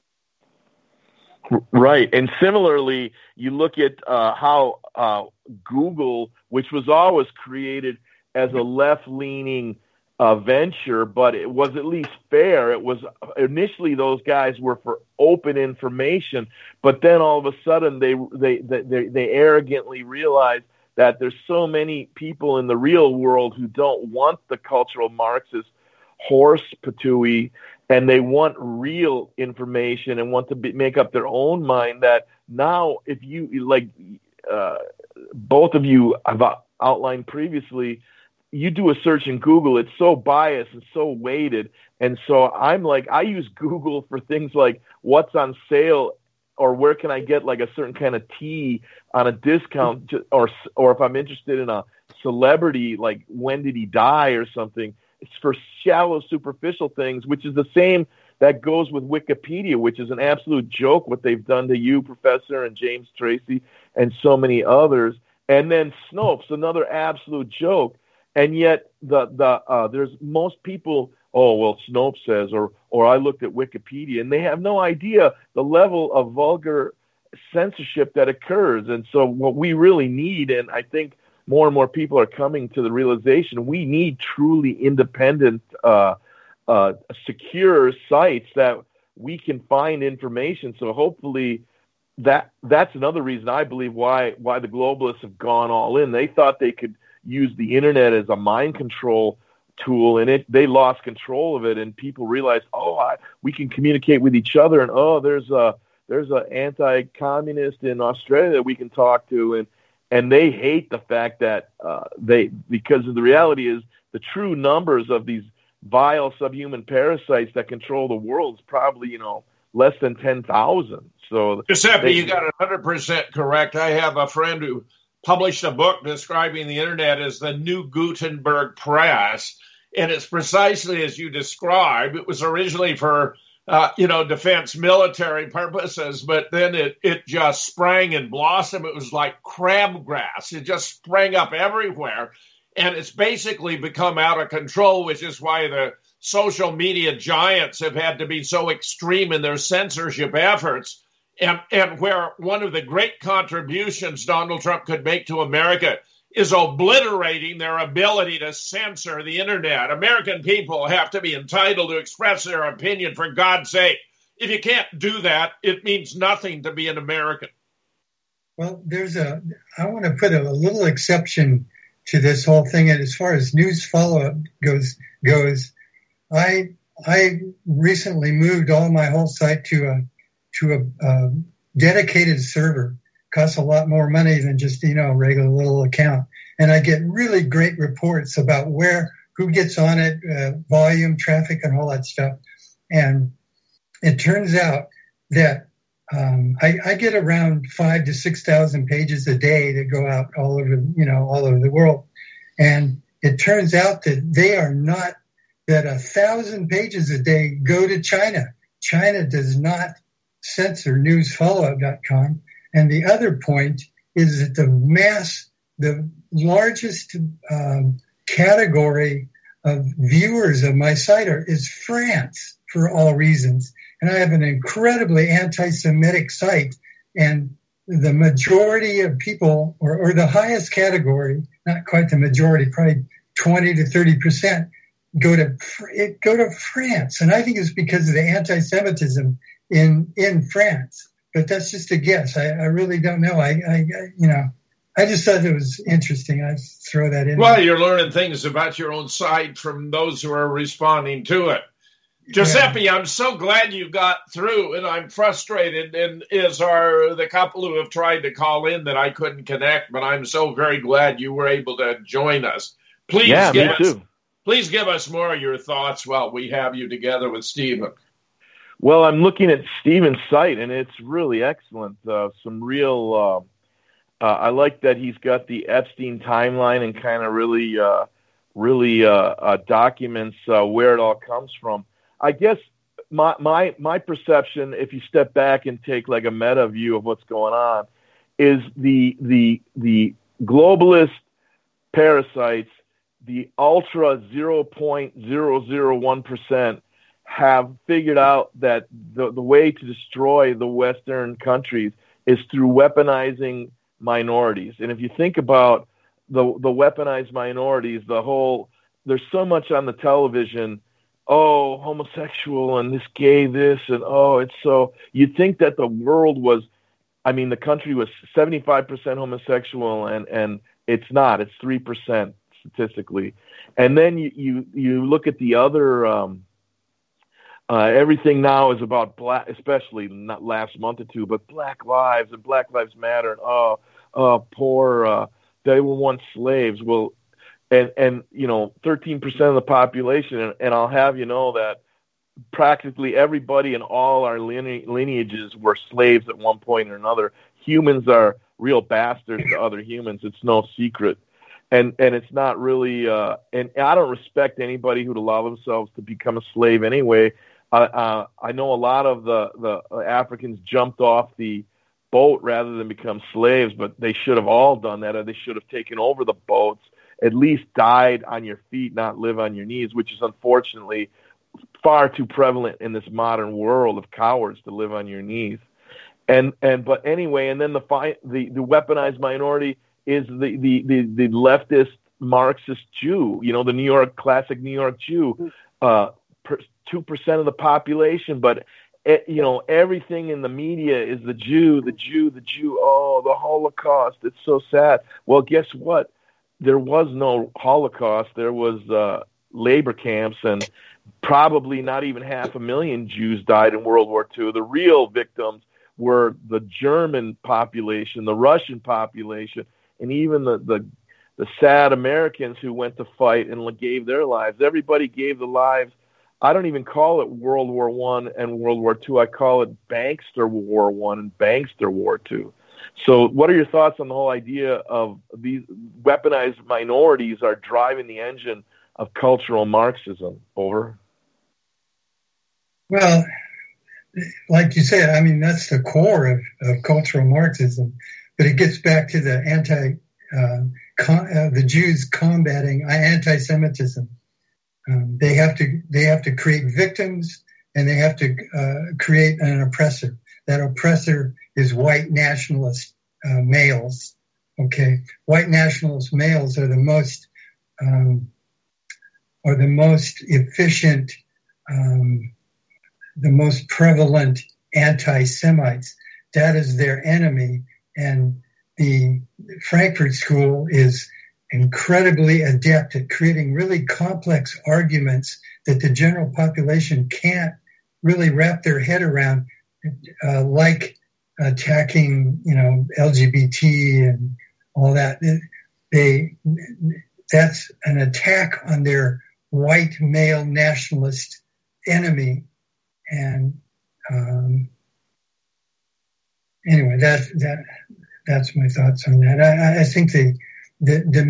Right. And similarly, you look at how Google, which was always created as a left-leaning venture, but it was at least fair. It was initially those guys were for open information, but then all of a sudden they arrogantly realized that there's so many people in the real world who don't want the cultural Marxist horse patooey, and they want real information and want to make up their own mind. That now, if you both of you have outlined previously, you do a search in Google, it's so biased and so weighted. And so I'm like, I use Google for things like what's on sale, or where can I get like a certain kind of tea on a discount, or if I'm interested in a celebrity, like when did he die or something. It's for shallow, superficial things, which is the same that goes with Wikipedia, which is an absolute joke what they've done to you, Professor, and James Tracy, and so many others. And then Snopes, another absolute joke. And yet there's most people, oh, well, Snopes says, or I looked at Wikipedia, and they have no idea the level of vulgar censorship that occurs. And so what we really need, and I think more and more people are coming to the realization we need truly independent, secure sites that we can find information. So hopefully that's another reason I believe why the globalists have gone all in. They thought they could use the internet as a mind control tool, and they lost control of it, and people realized, we can communicate with each other, and there's a anti-communist in Australia that we can talk to, and they hate the fact that because the reality is the true numbers of these vile subhuman parasites that control the world is probably less than 10,000. So Giuseppe, you got it 100% correct. I have a friend who published a book describing the internet as the new Gutenberg press, and it's precisely as you described. It was originally for defense military purposes, but then it just sprang and blossomed. It was like crabgrass. It just sprang up everywhere, and it's basically become out of control, which is why the social media giants have had to be so extreme in their censorship efforts. And where one of the great contributions Donald Trump could make to America is obliterating their ability to censor the internet. American people have to be entitled to express their opinion, for God's sake. If you can't do that, it means nothing to be an American. Well, I want to put a little exception to this whole thing. And as far as news follow-up goes, I recently moved all my whole site to a dedicated server. Costs a lot more money than just, a regular little account. And I get really great reports about who gets on it, volume, traffic, and all that stuff. And it turns out that I get around 5,000 to 6,000 pages a day that go out all over the world. And it turns out that 1,000 pages a day go to China. China does not censor newsfollowup.com. And the other point is that the largest category of viewers of my site is France, for all reasons. And I have an incredibly anti-Semitic site, and the majority of people, or the highest category, not quite the majority, probably 20 to 30%, go to France. And I think it's because of the anti-Semitism in France. But that's just a guess. I really don't know. I just thought it was interesting. I throw that in. Well, you're learning things about your own site from those who are responding to it. Giuseppe, I'm so glad you got through, and I'm frustrated, and as are the couple who have tried to call in that I couldn't connect, but I'm so very glad you were able to join us. Please give us more of your thoughts while we have you together with Stephen. Well, I'm looking at Stephen's site, and it's really excellent. Some real, I like that he's got the Epstein timeline and kind of really documents where it all comes from. I guess my perception, if you step back and take like a meta view of what's going on, is the globalist parasites, the ultra 0.001%, have figured out that the way to destroy the Western countries is through weaponizing minorities. And if you think about the weaponized minorities, there's so much on the television, homosexual and this gay this, and it's so, you'd think that the world was, the country was 75% homosexual, and it's not, it's 3% statistically. And then you look at the other, everything now is about black, especially not last month or two, but Black Lives and Black Lives Matter, and they were once slaves. Well, and 13% of the population, and I'll have you know that practically everybody in all our lineages were slaves at one point or another. Humans are real bastards to other humans. It's no secret. And it's not really, and I don't respect anybody who'd allow themselves to become a slave anyway. I know a lot of the Africans jumped off the boat rather than become slaves, but they should have all done that, or they should have taken over the boats, at least died on your feet, not live on your knees, which is unfortunately far too prevalent in this modern world of cowards to live on your knees. But anyway, and then the weaponized minority is the leftist Marxist Jew, the classic New York Jew, 2% of the population, but everything in the media is the Jew. Oh, the Holocaust. It's so sad. Well, guess what? There was no Holocaust. There was labor camps, and probably not even 500,000 Jews died in World War II. The real victims were the German population, the Russian population, and even the sad Americans who went to fight and gave their lives. Everybody gave the lives. I don't even call it World War I and World War II. I call it Bankster War I and Bankster War II. So what are your thoughts on the whole idea of these weaponized minorities are driving the engine of cultural Marxism? Over. Well, like you said, I mean, that's the core of cultural Marxism, but it gets back to the the Jews combating anti-Semitism. They have to create victims, and they have to create an oppressor. That oppressor is white nationalist males. Okay, white nationalist males are the most efficient, the most prevalent anti-Semites. That is their enemy, and the Frankfurt School is incredibly adept at creating really complex arguments that the general population can't really wrap their head around, like attacking, LGBT and all that. That's an attack on their white male nationalist enemy. And anyway, that's my thoughts on that. I think the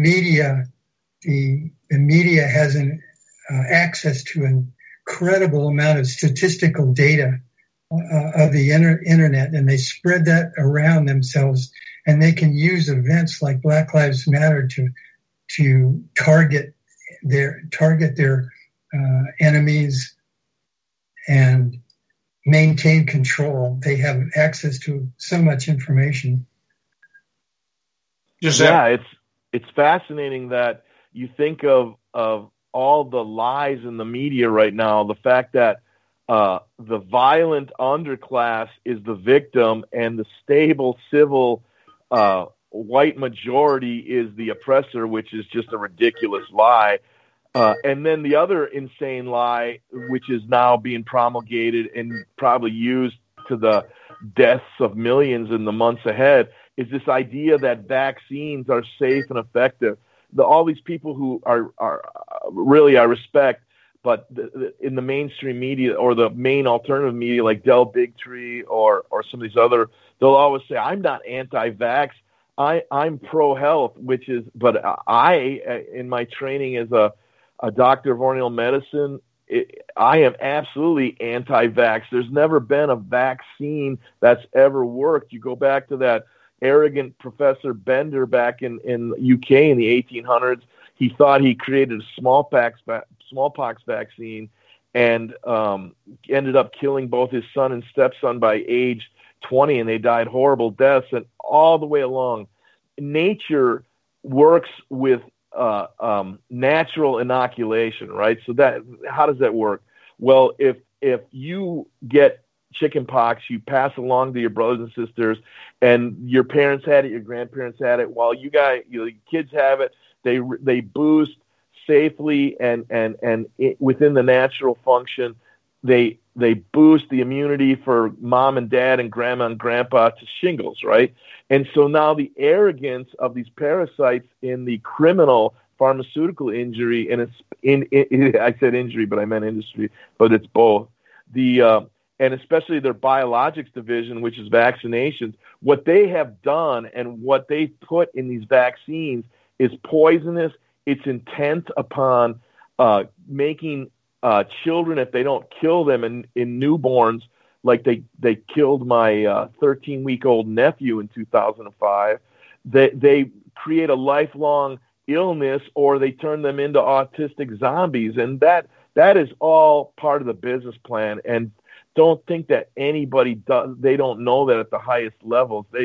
media has access to an incredible amount of statistical data of the internet, and they spread that around themselves, and they can use events like Black Lives Matter to target their enemies and maintain control. They have access to so much information. It's fascinating that you think of all the lies in the media right now, the fact that the violent underclass is the victim and the stable civil white majority is the oppressor, which is just a ridiculous lie. And then the other insane lie, which is now being promulgated and probably used to the deaths of millions in the months ahead, is this idea that vaccines are safe and effective. All these people who are really I respect, but in the mainstream media or the main alternative media like Del Bigtree or some of these other, they'll always say, I'm not anti-vax, I'm pro-health, but I, in my training as a doctor of Oriental medicine, I am absolutely anti-vax. There's never been a vaccine that's ever worked. You go back to that arrogant Professor Bender back in UK in the 1800s. He thought he created a smallpox vaccine and ended up killing both his son and stepson by age 20, and they died horrible deaths. And all the way along, nature works with natural inoculation, right? So how does that work? Well, if you get chicken pox, you pass along to your brothers and sisters, and your parents had it, your grandparents had it. While your kids have it, they boost safely and within the natural function. They boost the immunity for mom and dad and grandma and grandpa to shingles, right? And so now the arrogance of these parasites in the criminal pharmaceutical industry, and I said injury, but I meant industry, but it's both. And especially their biologics division, which is vaccinations, what they have done and what they put in these vaccines is poisonous. It's intent upon making children, if they don't kill them in newborns, like they killed my 13-week-old nephew in 2005, they create a lifelong illness, or they turn them into autistic zombies. And that is all part of the business plan. And don't think that anybody does. They don't know that at the highest levels.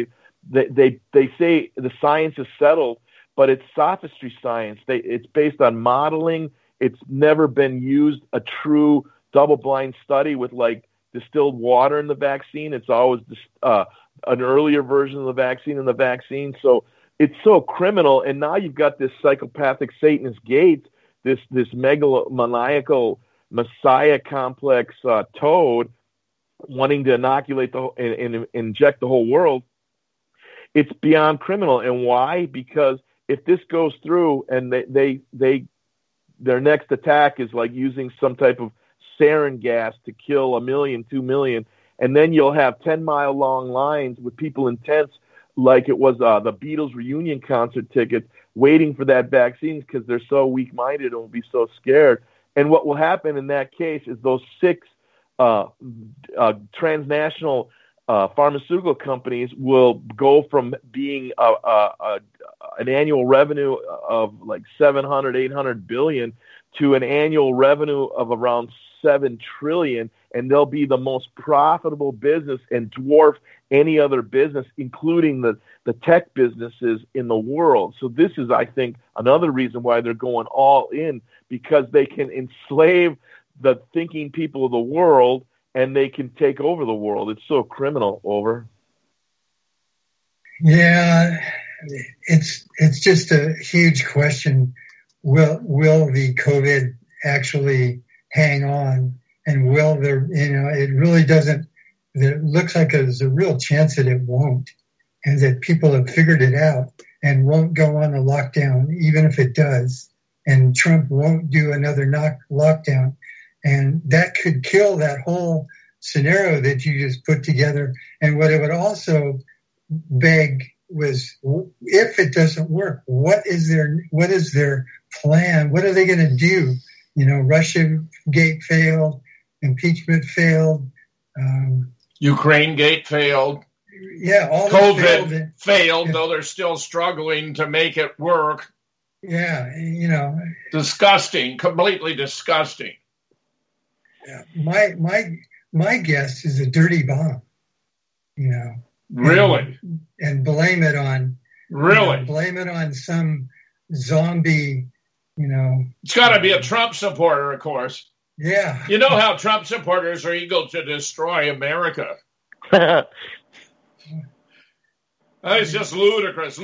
they say the science is settled, but it's sophistry science. It's based on modeling. It's never been used a true double-blind study with like distilled water in the vaccine. It's always an earlier version of the vaccine in the vaccine. So it's so criminal. And now you've got this psychopathic Satanist Gates, this megalomaniacal Messiah complex toad wanting to inoculate and inject the whole world. It's beyond criminal. And why? Because if this goes through and their next attack is like using some type of sarin gas to kill 1 million, 2 million, and then you'll have 10-mile-long lines with people in tents like it was the Beatles reunion concert tickets waiting for that vaccine because they're so weak-minded and will be so scared. And what will happen in that case is those 6 transnational pharmaceutical companies will go from being an annual revenue of like 700, 800 billion to an annual revenue of around 7 trillion, and they'll be the most profitable business and dwarf any other business, including the tech businesses in the world. So this is, I think, another reason why they're going all in, because they can enslave the thinking people of the world and they can take over the world. It's so criminal. Over. Yeah, it's just a huge question. Will the COVID actually hang on? And will there, it really doesn't, it looks like there's a real chance that it won't, and that people have figured it out and won't go on a lockdown, even if it does. And Trump won't do another lockdown. And that could kill that whole scenario that you just put together. And what it would also beg was, if it doesn't work, what is their plan? What are they going to do? Russia Gate failed, impeachment failed, Ukraine Gate failed. Yeah, all COVID failed, though they're still struggling to make it work. Yeah, disgusting, completely disgusting. Yeah, my guess is a dirty bomb. Really, and blame it on blame it on some zombie. It's got to be a Trump supporter, of course. Yeah, you know how Trump supporters are eager to destroy America. It's just ludicrous.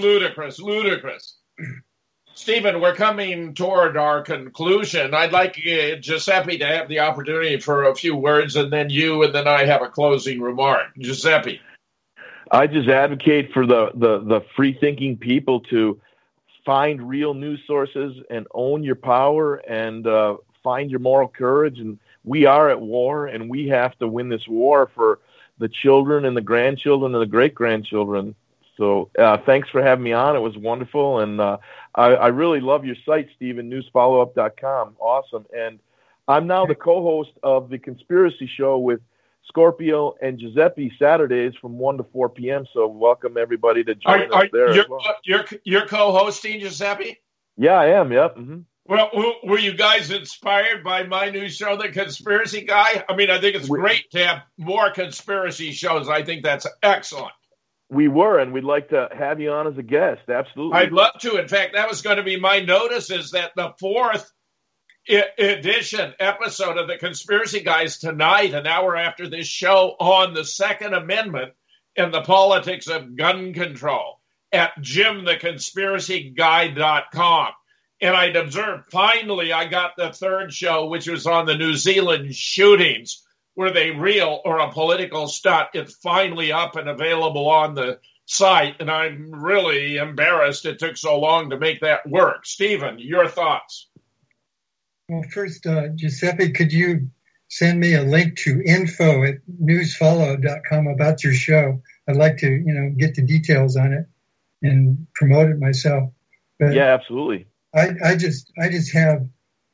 Stephen, we're coming toward our conclusion. I'd like Giuseppe to have the opportunity for a few words, and then you, and then I have a closing remark. Giuseppe. I just advocate for the free-thinking people to find real news sources and own your power and find your moral courage. And we are at war, and we have to win this war for the children and the grandchildren and the great-grandchildren. So thanks for having me on. It was wonderful. And I really love your site, Stephen, newsfollowup.com. Awesome. And I'm now the co-host of The Conspiracy Show with Scorpio and Giuseppe Saturdays from 1 to 4 p.m. So welcome everybody to join us there. You're co-hosting, Giuseppe? Yeah, I am. Yep. Mm-hmm. Well, were you guys inspired by my new show, The Conspiracy Guy? I mean, I think it's great to have more conspiracy shows. I think that's excellent. We were, and we'd like to have you on as a guest. Absolutely. I'd love to. In fact, that was going to be my notice, is that the 4th edition episode of The Conspiracy Guys tonight, an hour after this show, on the Second Amendment and the politics of gun control at JimTheConspiracyGuy.com. And I'd observed, finally, I got the 3rd show, which was on the New Zealand shootings. Were they real or a political stunt? It's finally up and available on the site, and I'm really embarrassed it took so long to make that work. Stephen, your thoughts? Well, first, Giuseppe, could you send me a link to info@newsfollow.com about your show? I'd like to, get the details on it and promote it myself. But yeah, absolutely. I just have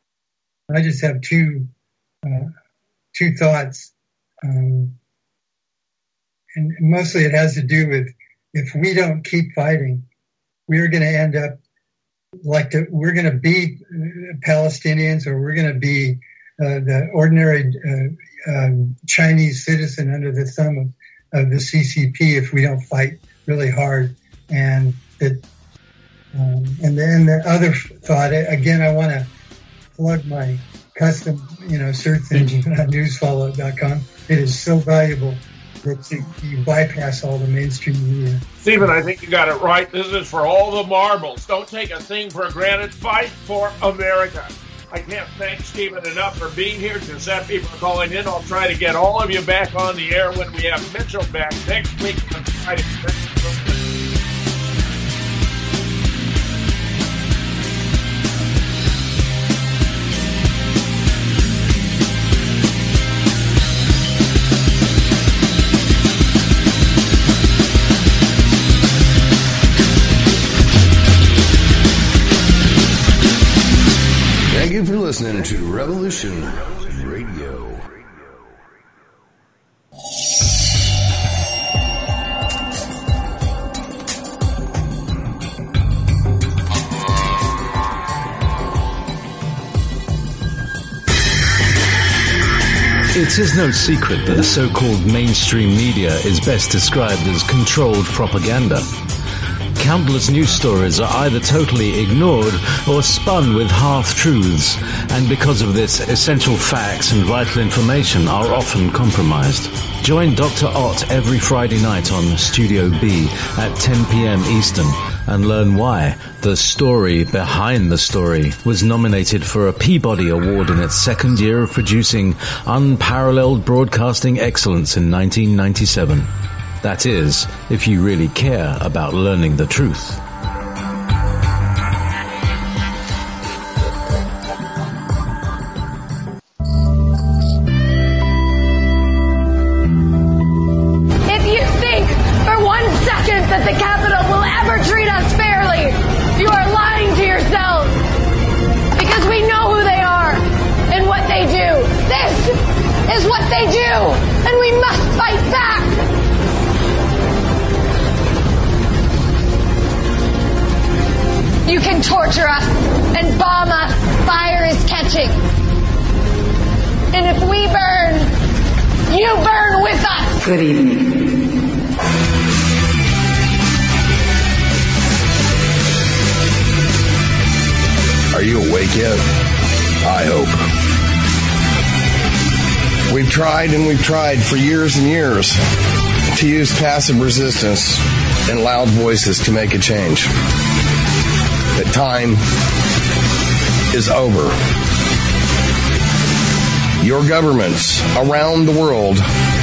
two thoughts, and mostly it has to do with, if we don't keep fighting, we're going to end up we're going to be Palestinians, or we're going to be the ordinary Chinese citizen under the thumb of the CCP if we don't fight really hard. And it, and then the other thought, again, I want to plug my custom, search engine on newsfollow.com. It is so valuable that you bypass all the mainstream media. Stephen, I think you got it right. This is for all the marbles. Don't take a thing for granted. Fight for America. I can't thank Stephen enough for being here. Giuseppe for calling in. I'll try to get all of you back on the air when we have Mitchell back next week on Friday. Thank you for listening to Revolution Radio. It is no secret that the so-called mainstream media is best described as controlled propaganda. Countless news stories are either totally ignored or spun with half-truths, and because of this, essential facts and vital information are often compromised. Join Dr. Ott every Friday night on Studio B at 10 p.m. Eastern and learn why The Story Behind the Story was nominated for a Peabody Award in its second year of producing unparalleled broadcasting excellence in 1997. That is, if you really care about learning the truth. If you think for 1 second that the Capitol will ever treat us fairly, you are lying to yourselves. Because we know who they are and what they do. This is what they do, and we must fight back. You can torture us and bomb us. Fire is catching. And if we burn, you burn with us. Good evening. Are you awake yet? I hope. We've tried and we've tried for years and years to use passive resistance and loud voices to make a change. The time is over. Your governments around the world